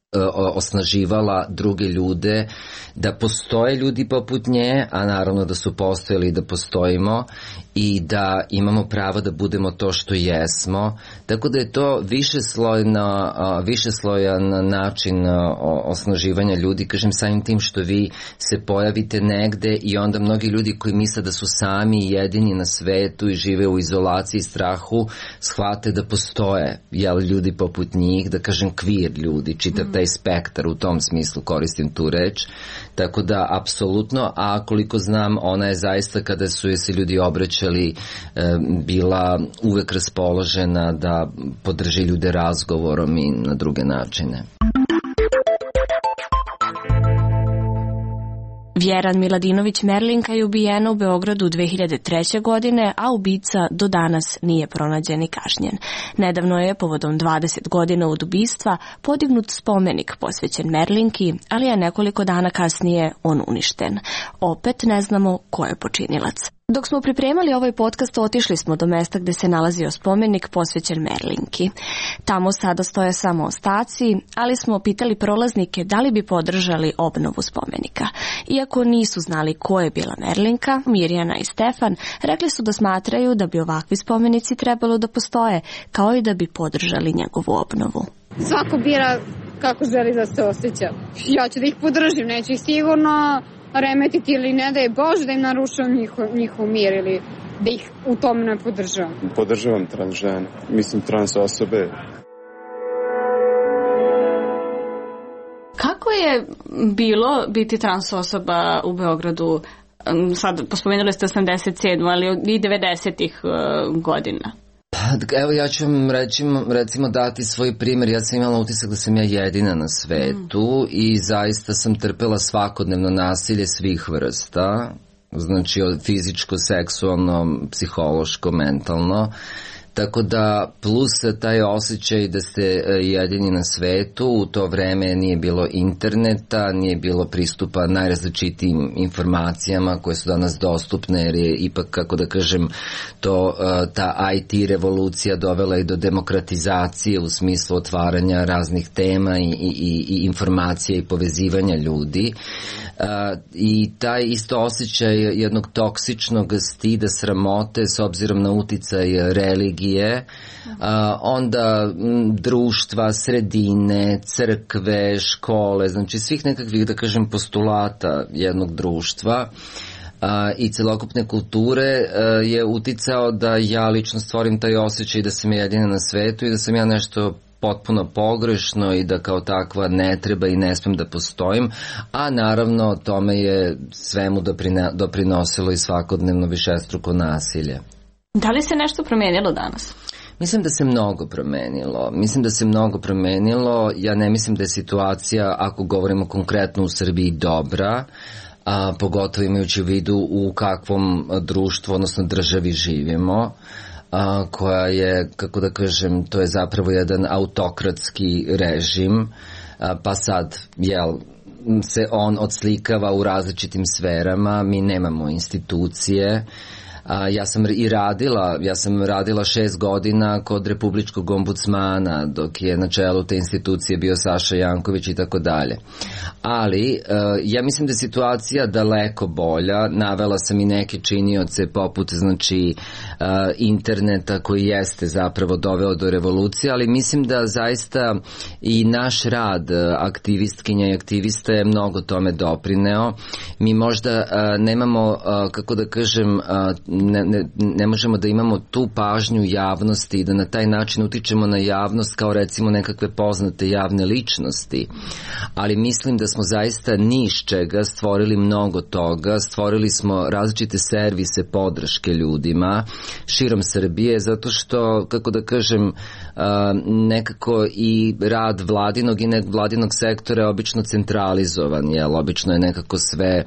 osnaživala druge ljude, da postoje ljudi poput nje, a naravno da su postojali i da postojimo, i da imamo pravo da budemo to što jesmo. Tako da je to višeslojna, višeslojan način osnaživanja ljudi, kažem, samim tim što vi se pojavite negde i onda mnogi ljudi koji misle da su sami i jedini na svetu i žive u izolaciji i strahu, shvate da postoje, jel, ljudi poput njih, da kažem queer ljudi, čitav taj spektar, u tom smislu koristim tu reč. Tako da, apsolutno, a koliko znam, ona je zaista, kada su je se ljudi obraćali, bila uvek raspoložena da podrži ljude razgovorom i na druge načine. Vjeran Miladinović Merlinka je ubijena u Beogradu dve hiljade treće. godine, a ubica do danas nije pronađen i kažnjen. Nedavno je, povodom dvadeset godina od ubistva, podignut spomenik posvećen Merlinki, ali je nekoliko dana kasnije on uništen. Opet ne znamo ko je počinilac. Dok smo pripremali ovaj podcast, otišli smo do mesta gde se nalazio spomenik posvećen Merlinki. Tamo sada stoje samo ostaci, ali smo pitali prolaznike da li bi podržali obnovu spomenika. Iako nisu znali ko je bila Merlinka, Mirjana i Stefan rekli su da smatraju da bi ovakvi spomenici trebalo da postoje, kao i da bi podržali njegovu obnovu. Svako bira kako želi da se osjeća. Ja ću da ih podržim, neću ih sigurno remetiti ili ne da je Bože da im narušavam njihov, njihov mir ili da ih u tome ne podržavam. Podržavam trans žene, mislim trans osobe. Kako je bilo biti trans osoba u Beogradu? Sad, pospomenuli ste osamdeset sedmu. ali i devedesetih godina. Evo ja ću vam recimo, recimo dati svoj primjer. Ja sam imala utisak da sam ja jedina na svetu mm. i zaista sam trpela svakodnevno nasilje svih vrsta, znači od fizičko, seksualno, psihološko, mentalno. Tako da plus taj osjećaj da ste jedini na svetu, u to vreme nije bilo interneta, nije bilo pristupa najrazličitijim informacijama koje su danas dostupne, jer je ipak, kako da kažem, to, ta I T revolucija dovela i do demokratizacije u smislu otvaranja raznih tema i, i, i informacija i povezivanja ljudi. I taj isto osjećaj jednog toksičnog stida, sramote s obzirom na uticaj religije, A, onda m, društva, sredine, crkve, škole, znači svih nekakvih, da kažem, postulata jednog društva a, i celokupne kulture a, je uticao da ja lično stvorim taj osjećaj da sam jedina na svetu i da sam ja nešto potpuno pogrešno i da kao takva ne treba i ne smem da postojim, a naravno tome je svemu doprinosilo i svakodnevno višestruko nasilje. Da li se nešto promenilo danas? Mislim da se mnogo promenilo. Mislim da se mnogo promenilo. Ja ne mislim da je situacija, ako govorimo konkretno u Srbiji, dobra, a pogotovo imajući u vidu u kakvom društvu, odnosno državi živimo, a, koja je, kako da kažem, to je zapravo jedan autokratski režim, a, pa sad, jel, se on odslikava u različitim sferama, mi nemamo institucije. A, ja sam i radila, ja sam radila šest godina kod republičkog ombudsmana dok je na čelu te institucije bio Saša Janković i tako dalje. Ali a, ja mislim da je situacija daleko bolja. Navela sam i neke činioce poput, znači, a, interneta koji jeste zapravo doveo do revolucije, ali mislim da zaista i naš rad aktivistkinja i aktivista je mnogo tome doprineo. Mi možda a, nemamo, a, kako da kažem, a, Ne, ne, ne možemo da imamo tu pažnju javnosti i da na taj način utičemo na javnost kao recimo nekakve poznate javne ličnosti, ali mislim da smo zaista ni iz čega stvorili mnogo toga. Stvorili smo različite servise podrške ljudima širom Srbije, zato što, kako da kažem, nekako i rad vladinog i vladinog sektora je obično centralizovan, jel? Obično je nekako sve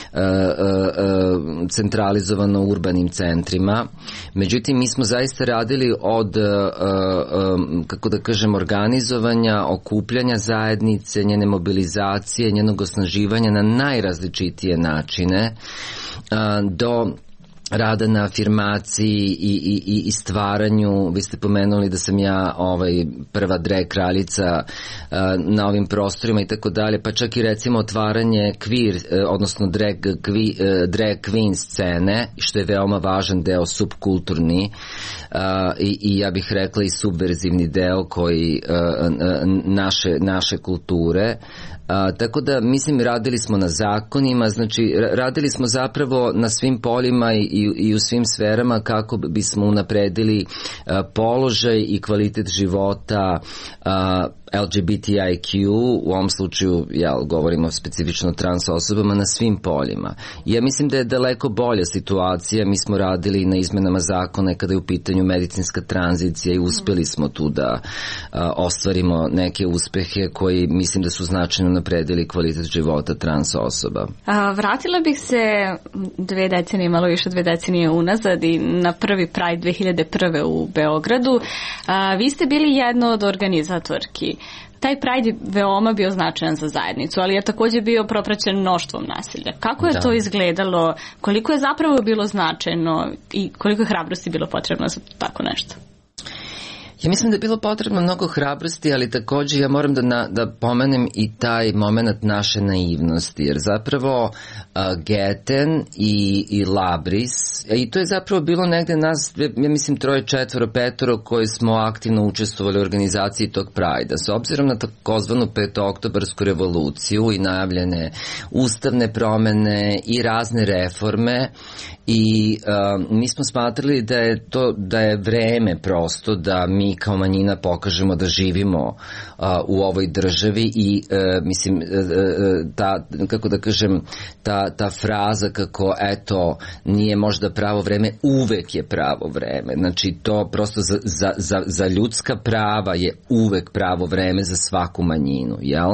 centralizovano u urbanim centrima. Međutim, mi smo zaista radili od, kako da kažem, organizovanja, okupljanja zajednice, njene mobilizacije, njenog osnaživanja na najrazličitije načine, do rada na afirmaciji i, i, i stvaranju. Vi ste pomenuli da sam ja ovaj, prva drag kraljica uh, na ovim prostorima i tako dalje, pa čak i recimo otvaranje queer, uh, odnosno drag, kvi, uh, drag queen scene, što je veoma važan deo, subkulturni uh, i, i ja bih rekla i subverzivni deo koji uh, naše, naše kulture. A, tako da, mislim, radili smo na zakonima, znači radili smo zapravo na svim poljima i, i, i u svim sferama kako bismo unapredili a, položaj i kvalitet života a, L G B T I Q, u ovom slučaju ja govorimo specifično trans osobama na svim poljima. Ja mislim da je daleko bolja situacija, mi smo radili na izmenama zakona kada je u pitanju medicinska tranzicija i uspeli smo tu da a, ostvarimo neke uspehe koji mislim da su značajno napredili kvalitet života trans osoba. A, vratila bih se dve decenije, malo više dve decenije unazad i na prvi Pride dve hiljade prve u Beogradu. A, vi ste bili jedna od organizatorki. Taj Pride je veoma bio značajan za zajednicu, ali je također bio propraćen mnoštvom nasilja. Kako je da. to izgledalo? Koliko je zapravo bilo značajno i koliko je hrabrosti bilo potrebno za tako nešto? Ja mislim da je bilo potrebno mnogo hrabrosti, ali također ja moram da, na, da pomenem i taj moment naše naivnosti, jer zapravo uh, Geten i, i Labris, i to je zapravo bilo negde nas, ja mislim troje, četvoro, petoro koji smo aktivno učestvovali u organizaciji tog Prajda. S obzirom na takozvanu petooktobarsku revoluciju i najavljene ustavne promene i razne reforme, i uh, mi smo smatrali da je to da je vreme prosto da mi kao manjina pokažemo da živimo uh, u ovoj državi i uh, mislim uh, ta, kako da kažem, ta, ta fraza kako eto nije možda pravo vreme, uvek je pravo vreme. Znači to prosto za, za, za, za ljudska prava je uvek pravo vreme za svaku manjinu, jel?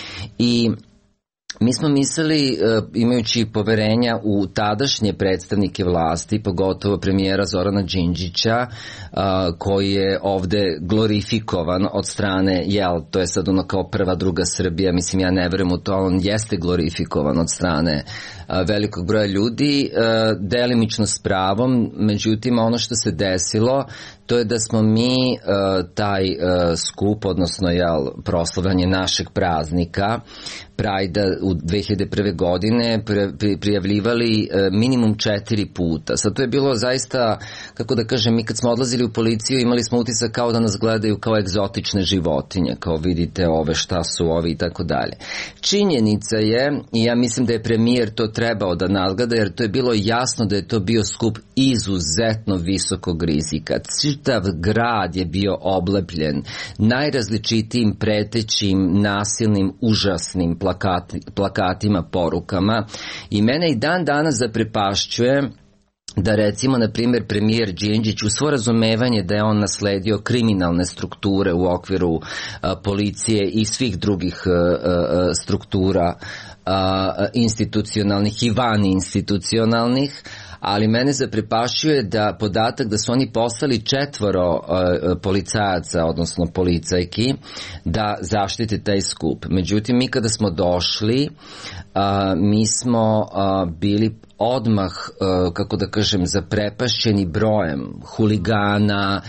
I mi smo mislili, imajući poverenja u tadašnje predstavnike vlasti, pogotovo premijera Zorana Đinđića, koji je ovde glorifikovan od strane, jel, to je sad ono kao prva, druga Srbija, mislim ja ne verujem u to, on jeste glorifikovan od strane velikog broja ljudi, delimično s pravom, međutim ono što se desilo, to je da smo mi taj skup, odnosno jel, proslavljanje našeg praznika, Prajda u dve hiljade prve godine prijavljivali minimum četiri puta. Sad to je bilo zaista, kako da kažem, mi kad smo odlazili u policiju imali smo utisak kao da nas gledaju kao egzotične životinje, kao vidite ove šta su ovi i tako dalje. Činjenica je, i ja mislim da je premijer to trebao da nadgleda, jer to je bilo jasno da je to bio skup izuzetno visokog rizika. Čitav grad je bio oblepljen najrazličitijim pretećim, nasilnim, užasnim plakati, plakatima, porukama, i mene i dan danas zaprepašćuje da recimo, na primjer, premijer Đinđić u svo razumevanje da je on nasledio kriminalne strukture u okviru a, policije i svih drugih a, a, struktura a, institucionalnih i van institucionalnih, ali mene zaprepašćuje da podatak da su oni poslali četvoro uh, policajaca, odnosno policajki, da zaštite taj skup. Međutim, mi kada smo došli, uh, mi smo uh, bili odmah, kako da kažem, zaprepašćeni brojem huligana,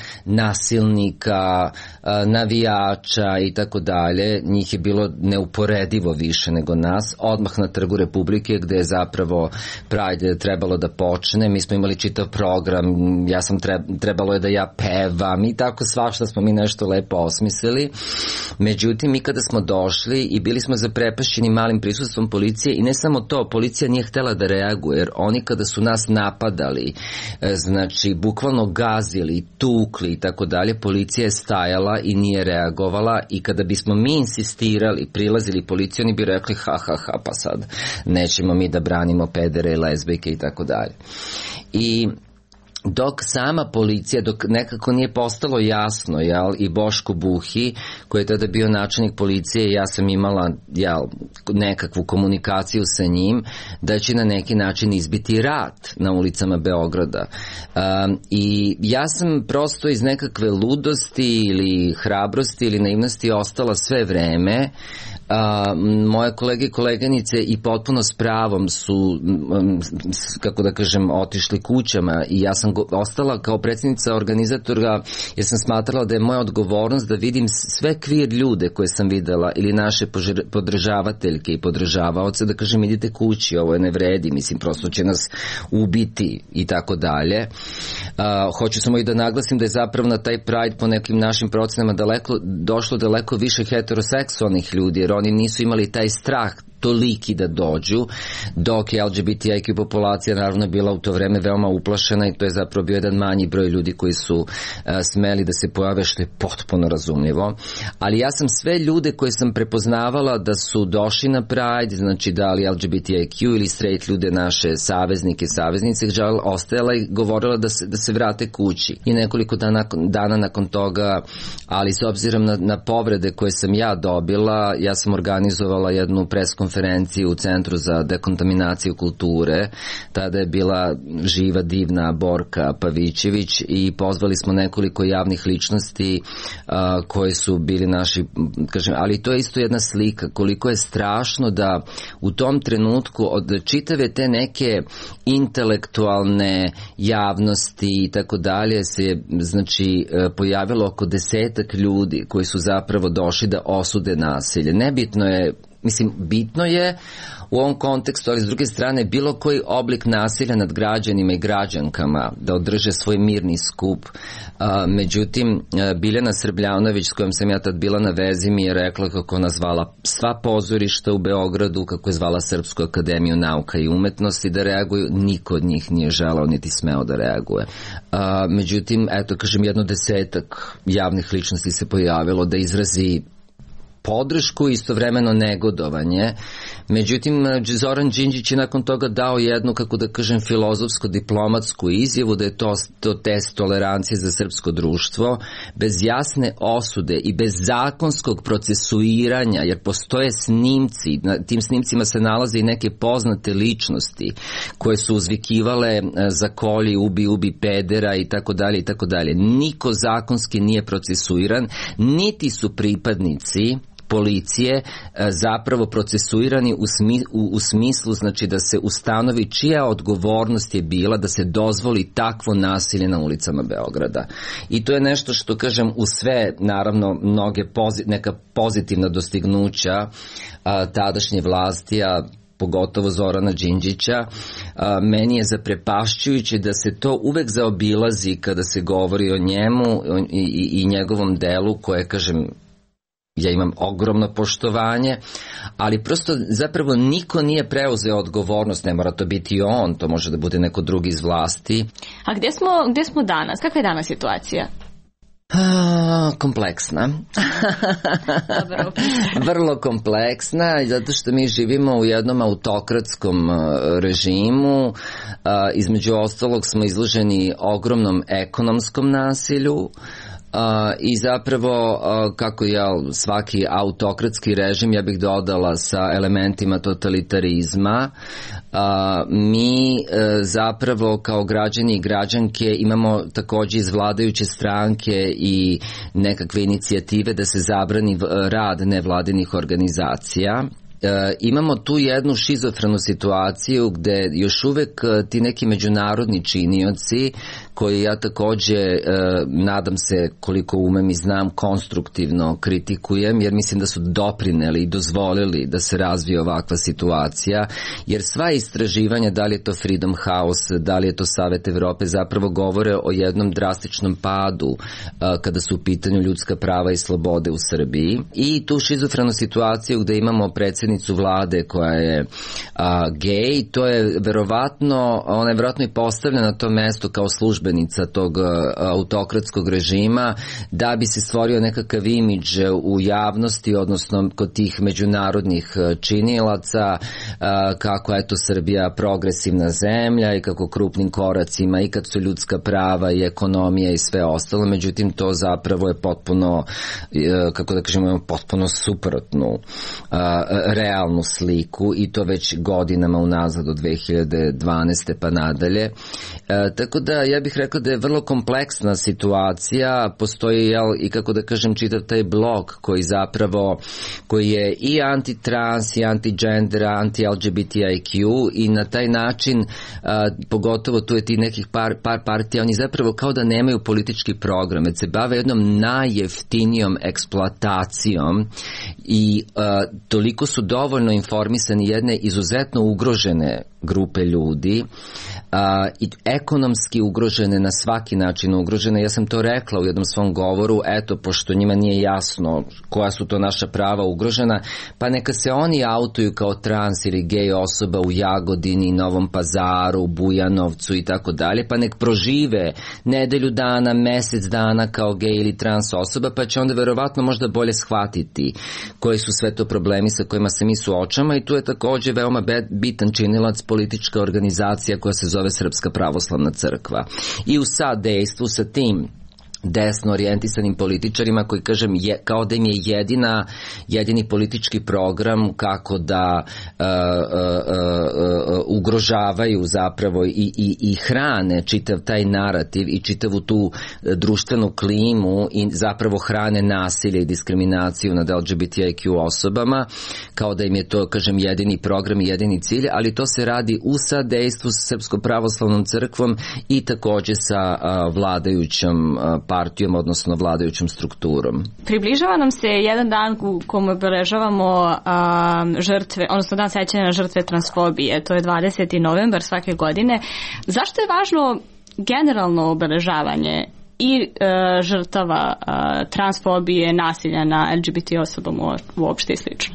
nasilnika, navijača i tako dalje. Njih je bilo neuporedivo više nego nas. Odmah na Trgu Republike, gde je zapravo Pride trebalo da počne. Mi smo imali čitav program, ja sam trebalo je da ja pevam i tako svašta smo mi nešto lepo osmislili. Međutim, mi kada smo došli i bili smo zaprepašćeni malim prisustvom policije, i ne samo to, policija nije htela da reaguje, jer oni kada su nas napadali, znači bukvalno gazili, tukli i tako dalje, policija je stajala i nije reagovala, i kada bismo mi insistirali, prilazili policiju, oni bi rekli ha ha ha, pa sad nećemo mi da branimo pedere, lezbijke i tako dalje. I dok sama policija, dok nekako nije postalo jasno, jel, i Boško Buhi, koji je tada bio načelnik policije, ja sam imala, jel, nekakvu komunikaciju sa njim, da će na neki način izbiti rat na ulicama Beograda. Um, I ja sam prosto iz nekakve ludosti ili hrabrosti ili naivnosti ostala sve vreme. Uh, moje kolege i koleganice i potpuno s pravom su, um, kako da kažem, otišli kućama, i ja sam go, ostala kao predsjednica organizatora, jer sam smatrala da je moja odgovornost da vidim sve queer ljude koje sam videla ili naše podržavateljke i podržavaoce, da kažem idite kući, ovo je ne vredi, mislim prosto će nas ubiti i tako dalje. Uh, hoću samo i da naglasim da je zapravo na taj Pride po nekim našim procenama daleko, došlo daleko više heteroseksualnih ljudi, jer oni nisu imali taj strah toliki da dođu, dok je L G B T I Q populacija naravno bila u to vreme veoma uplašena i to je zapravo bio jedan manji broj ljudi koji su uh, smeli da se pojave, što je potpuno razumljivo. Ali ja sam sve ljude koje sam prepoznavala da su došli na Pride, znači da li L G B T I Q ili straight ljude, naše saveznike, saveznice, ostajala i govorila da se, da se vrate kući. I nekoliko dana, dana nakon toga, ali s obzirom na, na povrede koje sam ja dobila, ja sam organizovala jednu preskonferenciju u Centru za dekontaminaciju kulture. Tada je bila živa, divna Borka Pavićević i pozvali smo nekoliko javnih ličnosti a, koji su bili naši, kažem, ali to je isto jedna slika koliko je strašno da u tom trenutku od čitave te neke intelektualne javnosti i tako dalje se, znači, pojavilo oko desetak ljudi koji su zapravo došli da osude nasilje. Nebitno je, mislim, bitno je u ovom kontekstu, ali s druge strane bilo koji oblik nasilja nad građanima i građankama da održe svoj mirni skup. A, međutim, Biljana Srbljanović, s kojom sam ja tad bila na vezi, mi je rekla kako ona zvala sva pozorišta u Beogradu, kako je zvala Srpsku akademiju nauka i umetnosti da reaguju. Niko od njih nije želao niti smeo da reaguje. A, međutim, eto, kažem, jedno desetak javnih ličnosti se pojavilo da izrazi podršku i istovremeno negodovanje. Međutim, Zoran Đinđić je nakon toga dao jednu, kako da kažem, filozofsko-diplomatsku izjavu da je to, to test tolerancije za srpsko društvo, bez jasne osude i bez zakonskog procesuiranja, jer postoje snimci, na tim snimcima se nalaze i neke poznate ličnosti koje su uzvikivale za kolji, ubi, ubi pedera i tako dalje i tako dalje. Niko zakonski nije procesuiran, niti su pripadnici policije zapravo procesuirani u, smi, u, u smislu, znači, da se ustanovi čija odgovornost je bila da se dozvoli takvo nasilje na ulicama Beograda. I to je nešto što, kažem, u sve, naravno, mnoge pozit, neka pozitivna dostignuća a, tadašnje vlasti, a pogotovo Zorana Đinđića, a, meni je zaprepašćujuće da se to uvek zaobilazi kada se govori o njemu i, i, i njegovom delu koje, kažem, ja imam ogromno poštovanje, ali prosto zapravo niko nije preuzeo odgovornost, ne mora to biti on, to može da bude neko drugi iz vlasti. A gdje smo, gdje smo danas? Kakva je danas situacija? A, kompleksna. Vrlo kompleksna, zato što mi živimo u jednom autokratskom režimu. A, između ostalog smo izloženi ogromnom ekonomskom nasilju. Uh, i zapravo uh, kako je svaki autokratski režim, ja bih dodala sa elementima totalitarizma, uh, mi uh, zapravo kao građani i građanke imamo takođe iz vladajuće stranke i nekakve inicijative da se zabrani rad nevladinih organizacija. E, imamo tu jednu šizofrenu situaciju gde još uvek ti neki međunarodni činioci koji ja takođe e, nadam se koliko umem i znam konstruktivno kritikujem, jer mislim da su doprineli i dozvolili da se razvije ovakva situacija, jer sva istraživanja, da li je to Freedom House, da li je to Savet Evrope, zapravo govore o jednom drastičnom padu e, kada su u pitanju ljudska prava i slobode u Srbiji. I tu šizofrenu situaciju gde imamo predsjednicu vlade koja je a, gej, to je verovatno, ona je verovatno i postavljena na to mesto kao službenica tog a, autokratskog režima da bi se stvorio nekakav imidž u javnosti, odnosno kod tih međunarodnih činilaca, a, kako je to Srbija progresivna zemlja i kako krupnim koracima i kad su ljudska prava i ekonomija i sve ostalo, međutim to zapravo je potpuno, a, kako da kažemo, potpuno suprotnu a, realnu sliku i to već godinama unazad od dve hiljade dvanaeste pa nadalje. E, tako da ja bih rekao da je vrlo kompleksna situacija, postoji, jel, i kako da kažem, čitav taj blok koji zapravo, koji je i anti-trans, i anti-gender, anti-L G B T I Q i na taj način, a, pogotovo tu je ti nekih par, par partija, oni zapravo kao da nemaju politički program, već se bave jednom najjeftinijom eksploatacijom i a, toliko su dovoljno informisani jedne izuzetno ugrožene grupe ljudi, a, i ekonomski ugrožene, na svaki način ugrožene. Ja sam to rekla u jednom svom govoru, eto, pošto njima nije jasno koja su to naša prava ugrožena, pa neka se oni autuju kao trans ili gej osoba u Jagodini, Novom Pazaru, Bujanovcu i tako dalje, pa nek prožive nedelju dana, mesec dana kao gej ili trans osoba, pa će onda verovatno možda bolje shvatiti koji su sve to problemi sa kojima se mi suočamo. I tu je takođe veoma bitan činilac politička organizacija koja se zove Srpska pravoslavna crkva. I u sadejstvu sa tim desno orijentisanim političarima koji, kažem, je, kao da im je jedina, jedini politički program kako da uh, uh, uh, ugrožavaju zapravo i, i, i hrane čitav taj narativ i čitavu tu društvenu klimu i zapravo hrane nasilje i diskriminaciju nad L G B T I Q osobama, kao da im je to, kažem, jedini program i jedini cilj, ali to se radi u sadejstvu sa Srpskom pravoslavnom crkvom i takođe sa uh, vladajućom uh, partijom, odnosno vladajućom strukturom. Približava nam se jedan dan u kojem obeležavamo a, žrtve, odnosno dan sećanja na žrtve transfobije. To je dvadeseti novembar svake godine. Zašto je važno generalno obeležavanje i a, žrtava a, transfobije, nasilja na L G B T osobama uopšte i slično?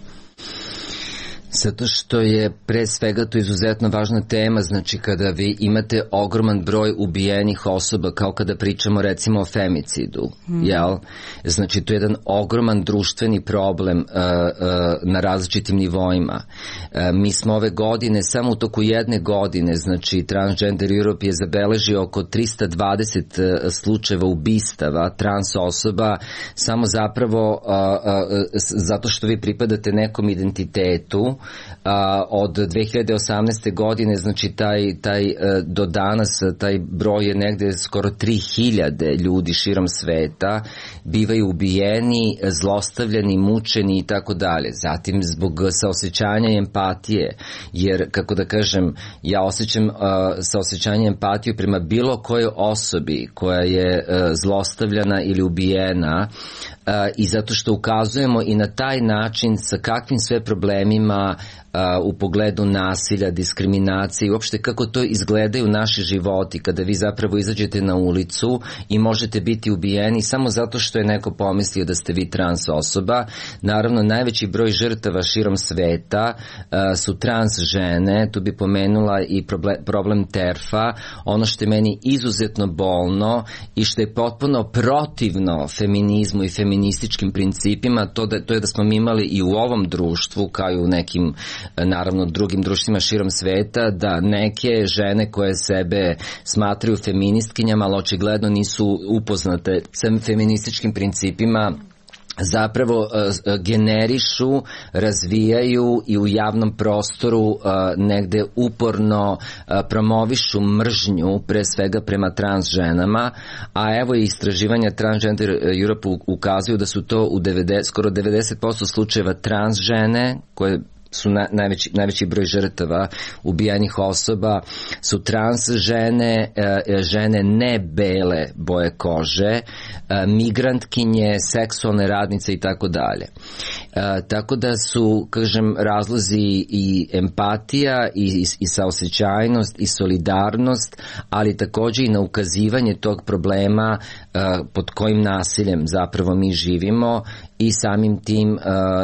Zato što je pre svega to izuzetno važna tema, znači kada vi imate ogroman broj ubijenih osoba, kao kada pričamo recimo o femicidu, mm. jel? Znači to je jedan ogroman društveni problem uh, uh, na različitim nivoima. Uh, mi smo ove godine, samo u toku jedne godine, znači Transgender Europe je zabeležio oko trista dvadeset uh, slučajeva ubistava trans osoba, samo zapravo uh, uh, zato što vi pripadate nekom identitetu. Uh, od dve hiljade osamnaeste. godine, znači taj, taj uh, do danas taj broj je negde skoro tri hiljade ljudi širom sveta bivaju ubijeni, zlostavljani, mučeni i tako dalje. Zatim zbog saosećanja i empatije, jer kako da kažem, ja osjećam uh, saosećanje i empatiju prema bilo kojoj osobi koja je uh, zlostavljana ili ubijena, Uh, i zato što ukazujemo i na taj način sa kakvim sve problemima uh, u pogledu nasilja, diskriminacije i uopšte kako to izgledaju naši životi kada vi zapravo izađete na ulicu i možete biti ubijeni samo zato što je neko pomislio da ste vi trans osoba. Naravno, najveći broj žrtava širom sveta uh, su trans žene, tu bi pomenula i problem, problem terfa, ono što je meni izuzetno bolno i što je potpuno protivno feminizmu i feminizmu feminističkim principima, to, da, to je da smo mi imali i u ovom društvu, kao i u nekim, naravno, drugim društvima širom sveta, da neke žene koje sebe smatraju feministkinjama, ali očigledno nisu upoznate sa feminističkim principima, zapravo uh, generišu, razvijaju i u javnom prostoru uh, negde uporno uh, promovišu mržnju pre svega prema trans ženama, a evo i istraživanja Transgender Europe ukazuju da su to u devedeset, skoro devedeset posto slučajeva trans žene koje su na, najveći, najveći broj žrtava ubijanih osoba su trans žene, e, žene ne bele boje kože, e, migrantkinje, seksualne radnice i tako dalje. Tako da su, kažem, razlozi i empatija i, i, i saosećajnost i solidarnost, ali takođe i na ukazivanje tog problema e, pod kojim nasiljem zapravo mi živimo i samim tim e,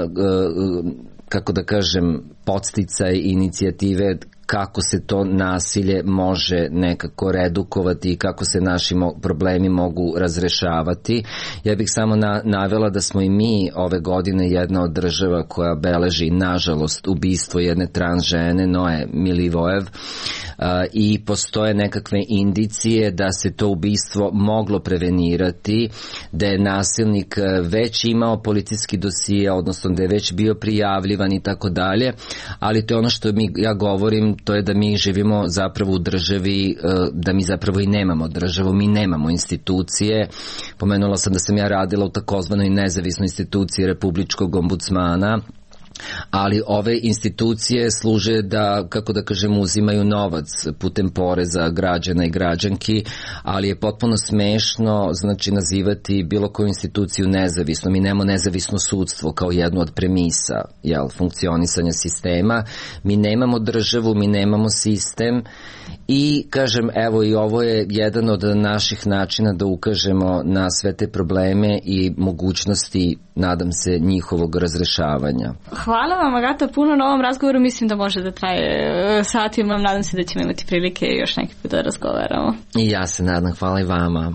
e, kako da kažem, podsticaj inicijative kako se to nasilje može nekako redukovati i kako se naši mo- problemi mogu razrešavati. Ja bih samo na- navela da smo i mi ove godine jedna od država koja beleži, nažalost, ubistvo jedne trans žene, Noe Milivojev, Uh, i postoje nekakve indicije da se to ubistvo moglo prevenirati, da je nasilnik već imao policijski dosije, odnosno da je već bio prijavljivan i tako dalje, ali to je ono što mi, ja govorim, to je da mi živimo zapravo u državi, uh, da mi zapravo i nemamo državu, mi nemamo institucije. Pomenula sam da sam ja radila u takozvanoj nezavisnoj instituciji Republičkog ombudsmana, ali ove institucije služe da, kako da kažem, uzimaju novac putem poreza građana i građanki, ali je potpuno smešno, znači, nazivati bilo koju instituciju nezavisno. Mi nemamo nezavisno sudstvo kao jednu od premisa, jel, funkcionisanja sistema. Mi nemamo državu, mi nemamo sistem i, kažem, evo, i ovo je jedan od naših načina da ukažemo na sve te probleme i mogućnosti, nadam se, njihovog razrešavanja. Hvala vam, Agata, puno na ovom razgovoru. Mislim da može da traje satima. Nadam se da ćemo imati prilike još neki put da razgovaramo. I ja se nadam. Hvala i vama.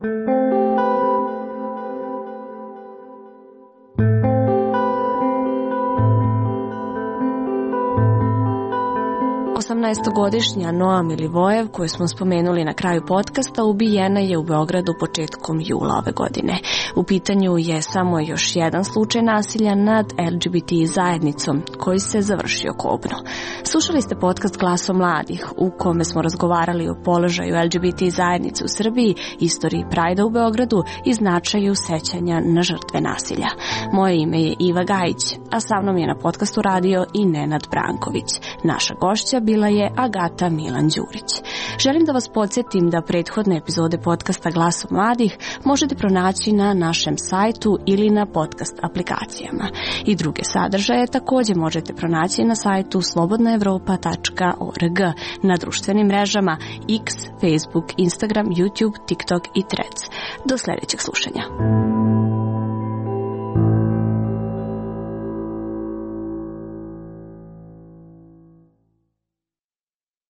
osamnaestogodišnja Noa Milivojev, koju smo spomenuli na kraju podcasta, ubijena je u Beogradu početkom jula ove godine. U pitanju je samo još jedan slučaj nasilja nad L G B T zajednicom koji se završio kobno. Slušali ste podcast Glaso mladih, u kome smo razgovarali o položaju L G B T zajednice u Srbiji, istoriji Prajda u Beogradu i značaju sećanja na žrtve nasilja. Moje ime je Iva Gajić, a sa mnom je na podcastu radio i Nenad Branković. Naša gošća bila je Agata Milan Đurić. Želim da vas podsjetim da prethodne epizode podcasta Glaso mladih možete pronaći na našem sajtu ili na podcast aplikacijama. I druge sadržaje također možete pronaći na sajtu slobodna evropa tačka org, na društvenim mrežama X, Facebook, Instagram, YouTube, TikTok i Threads. Do sljedećeg slušanja.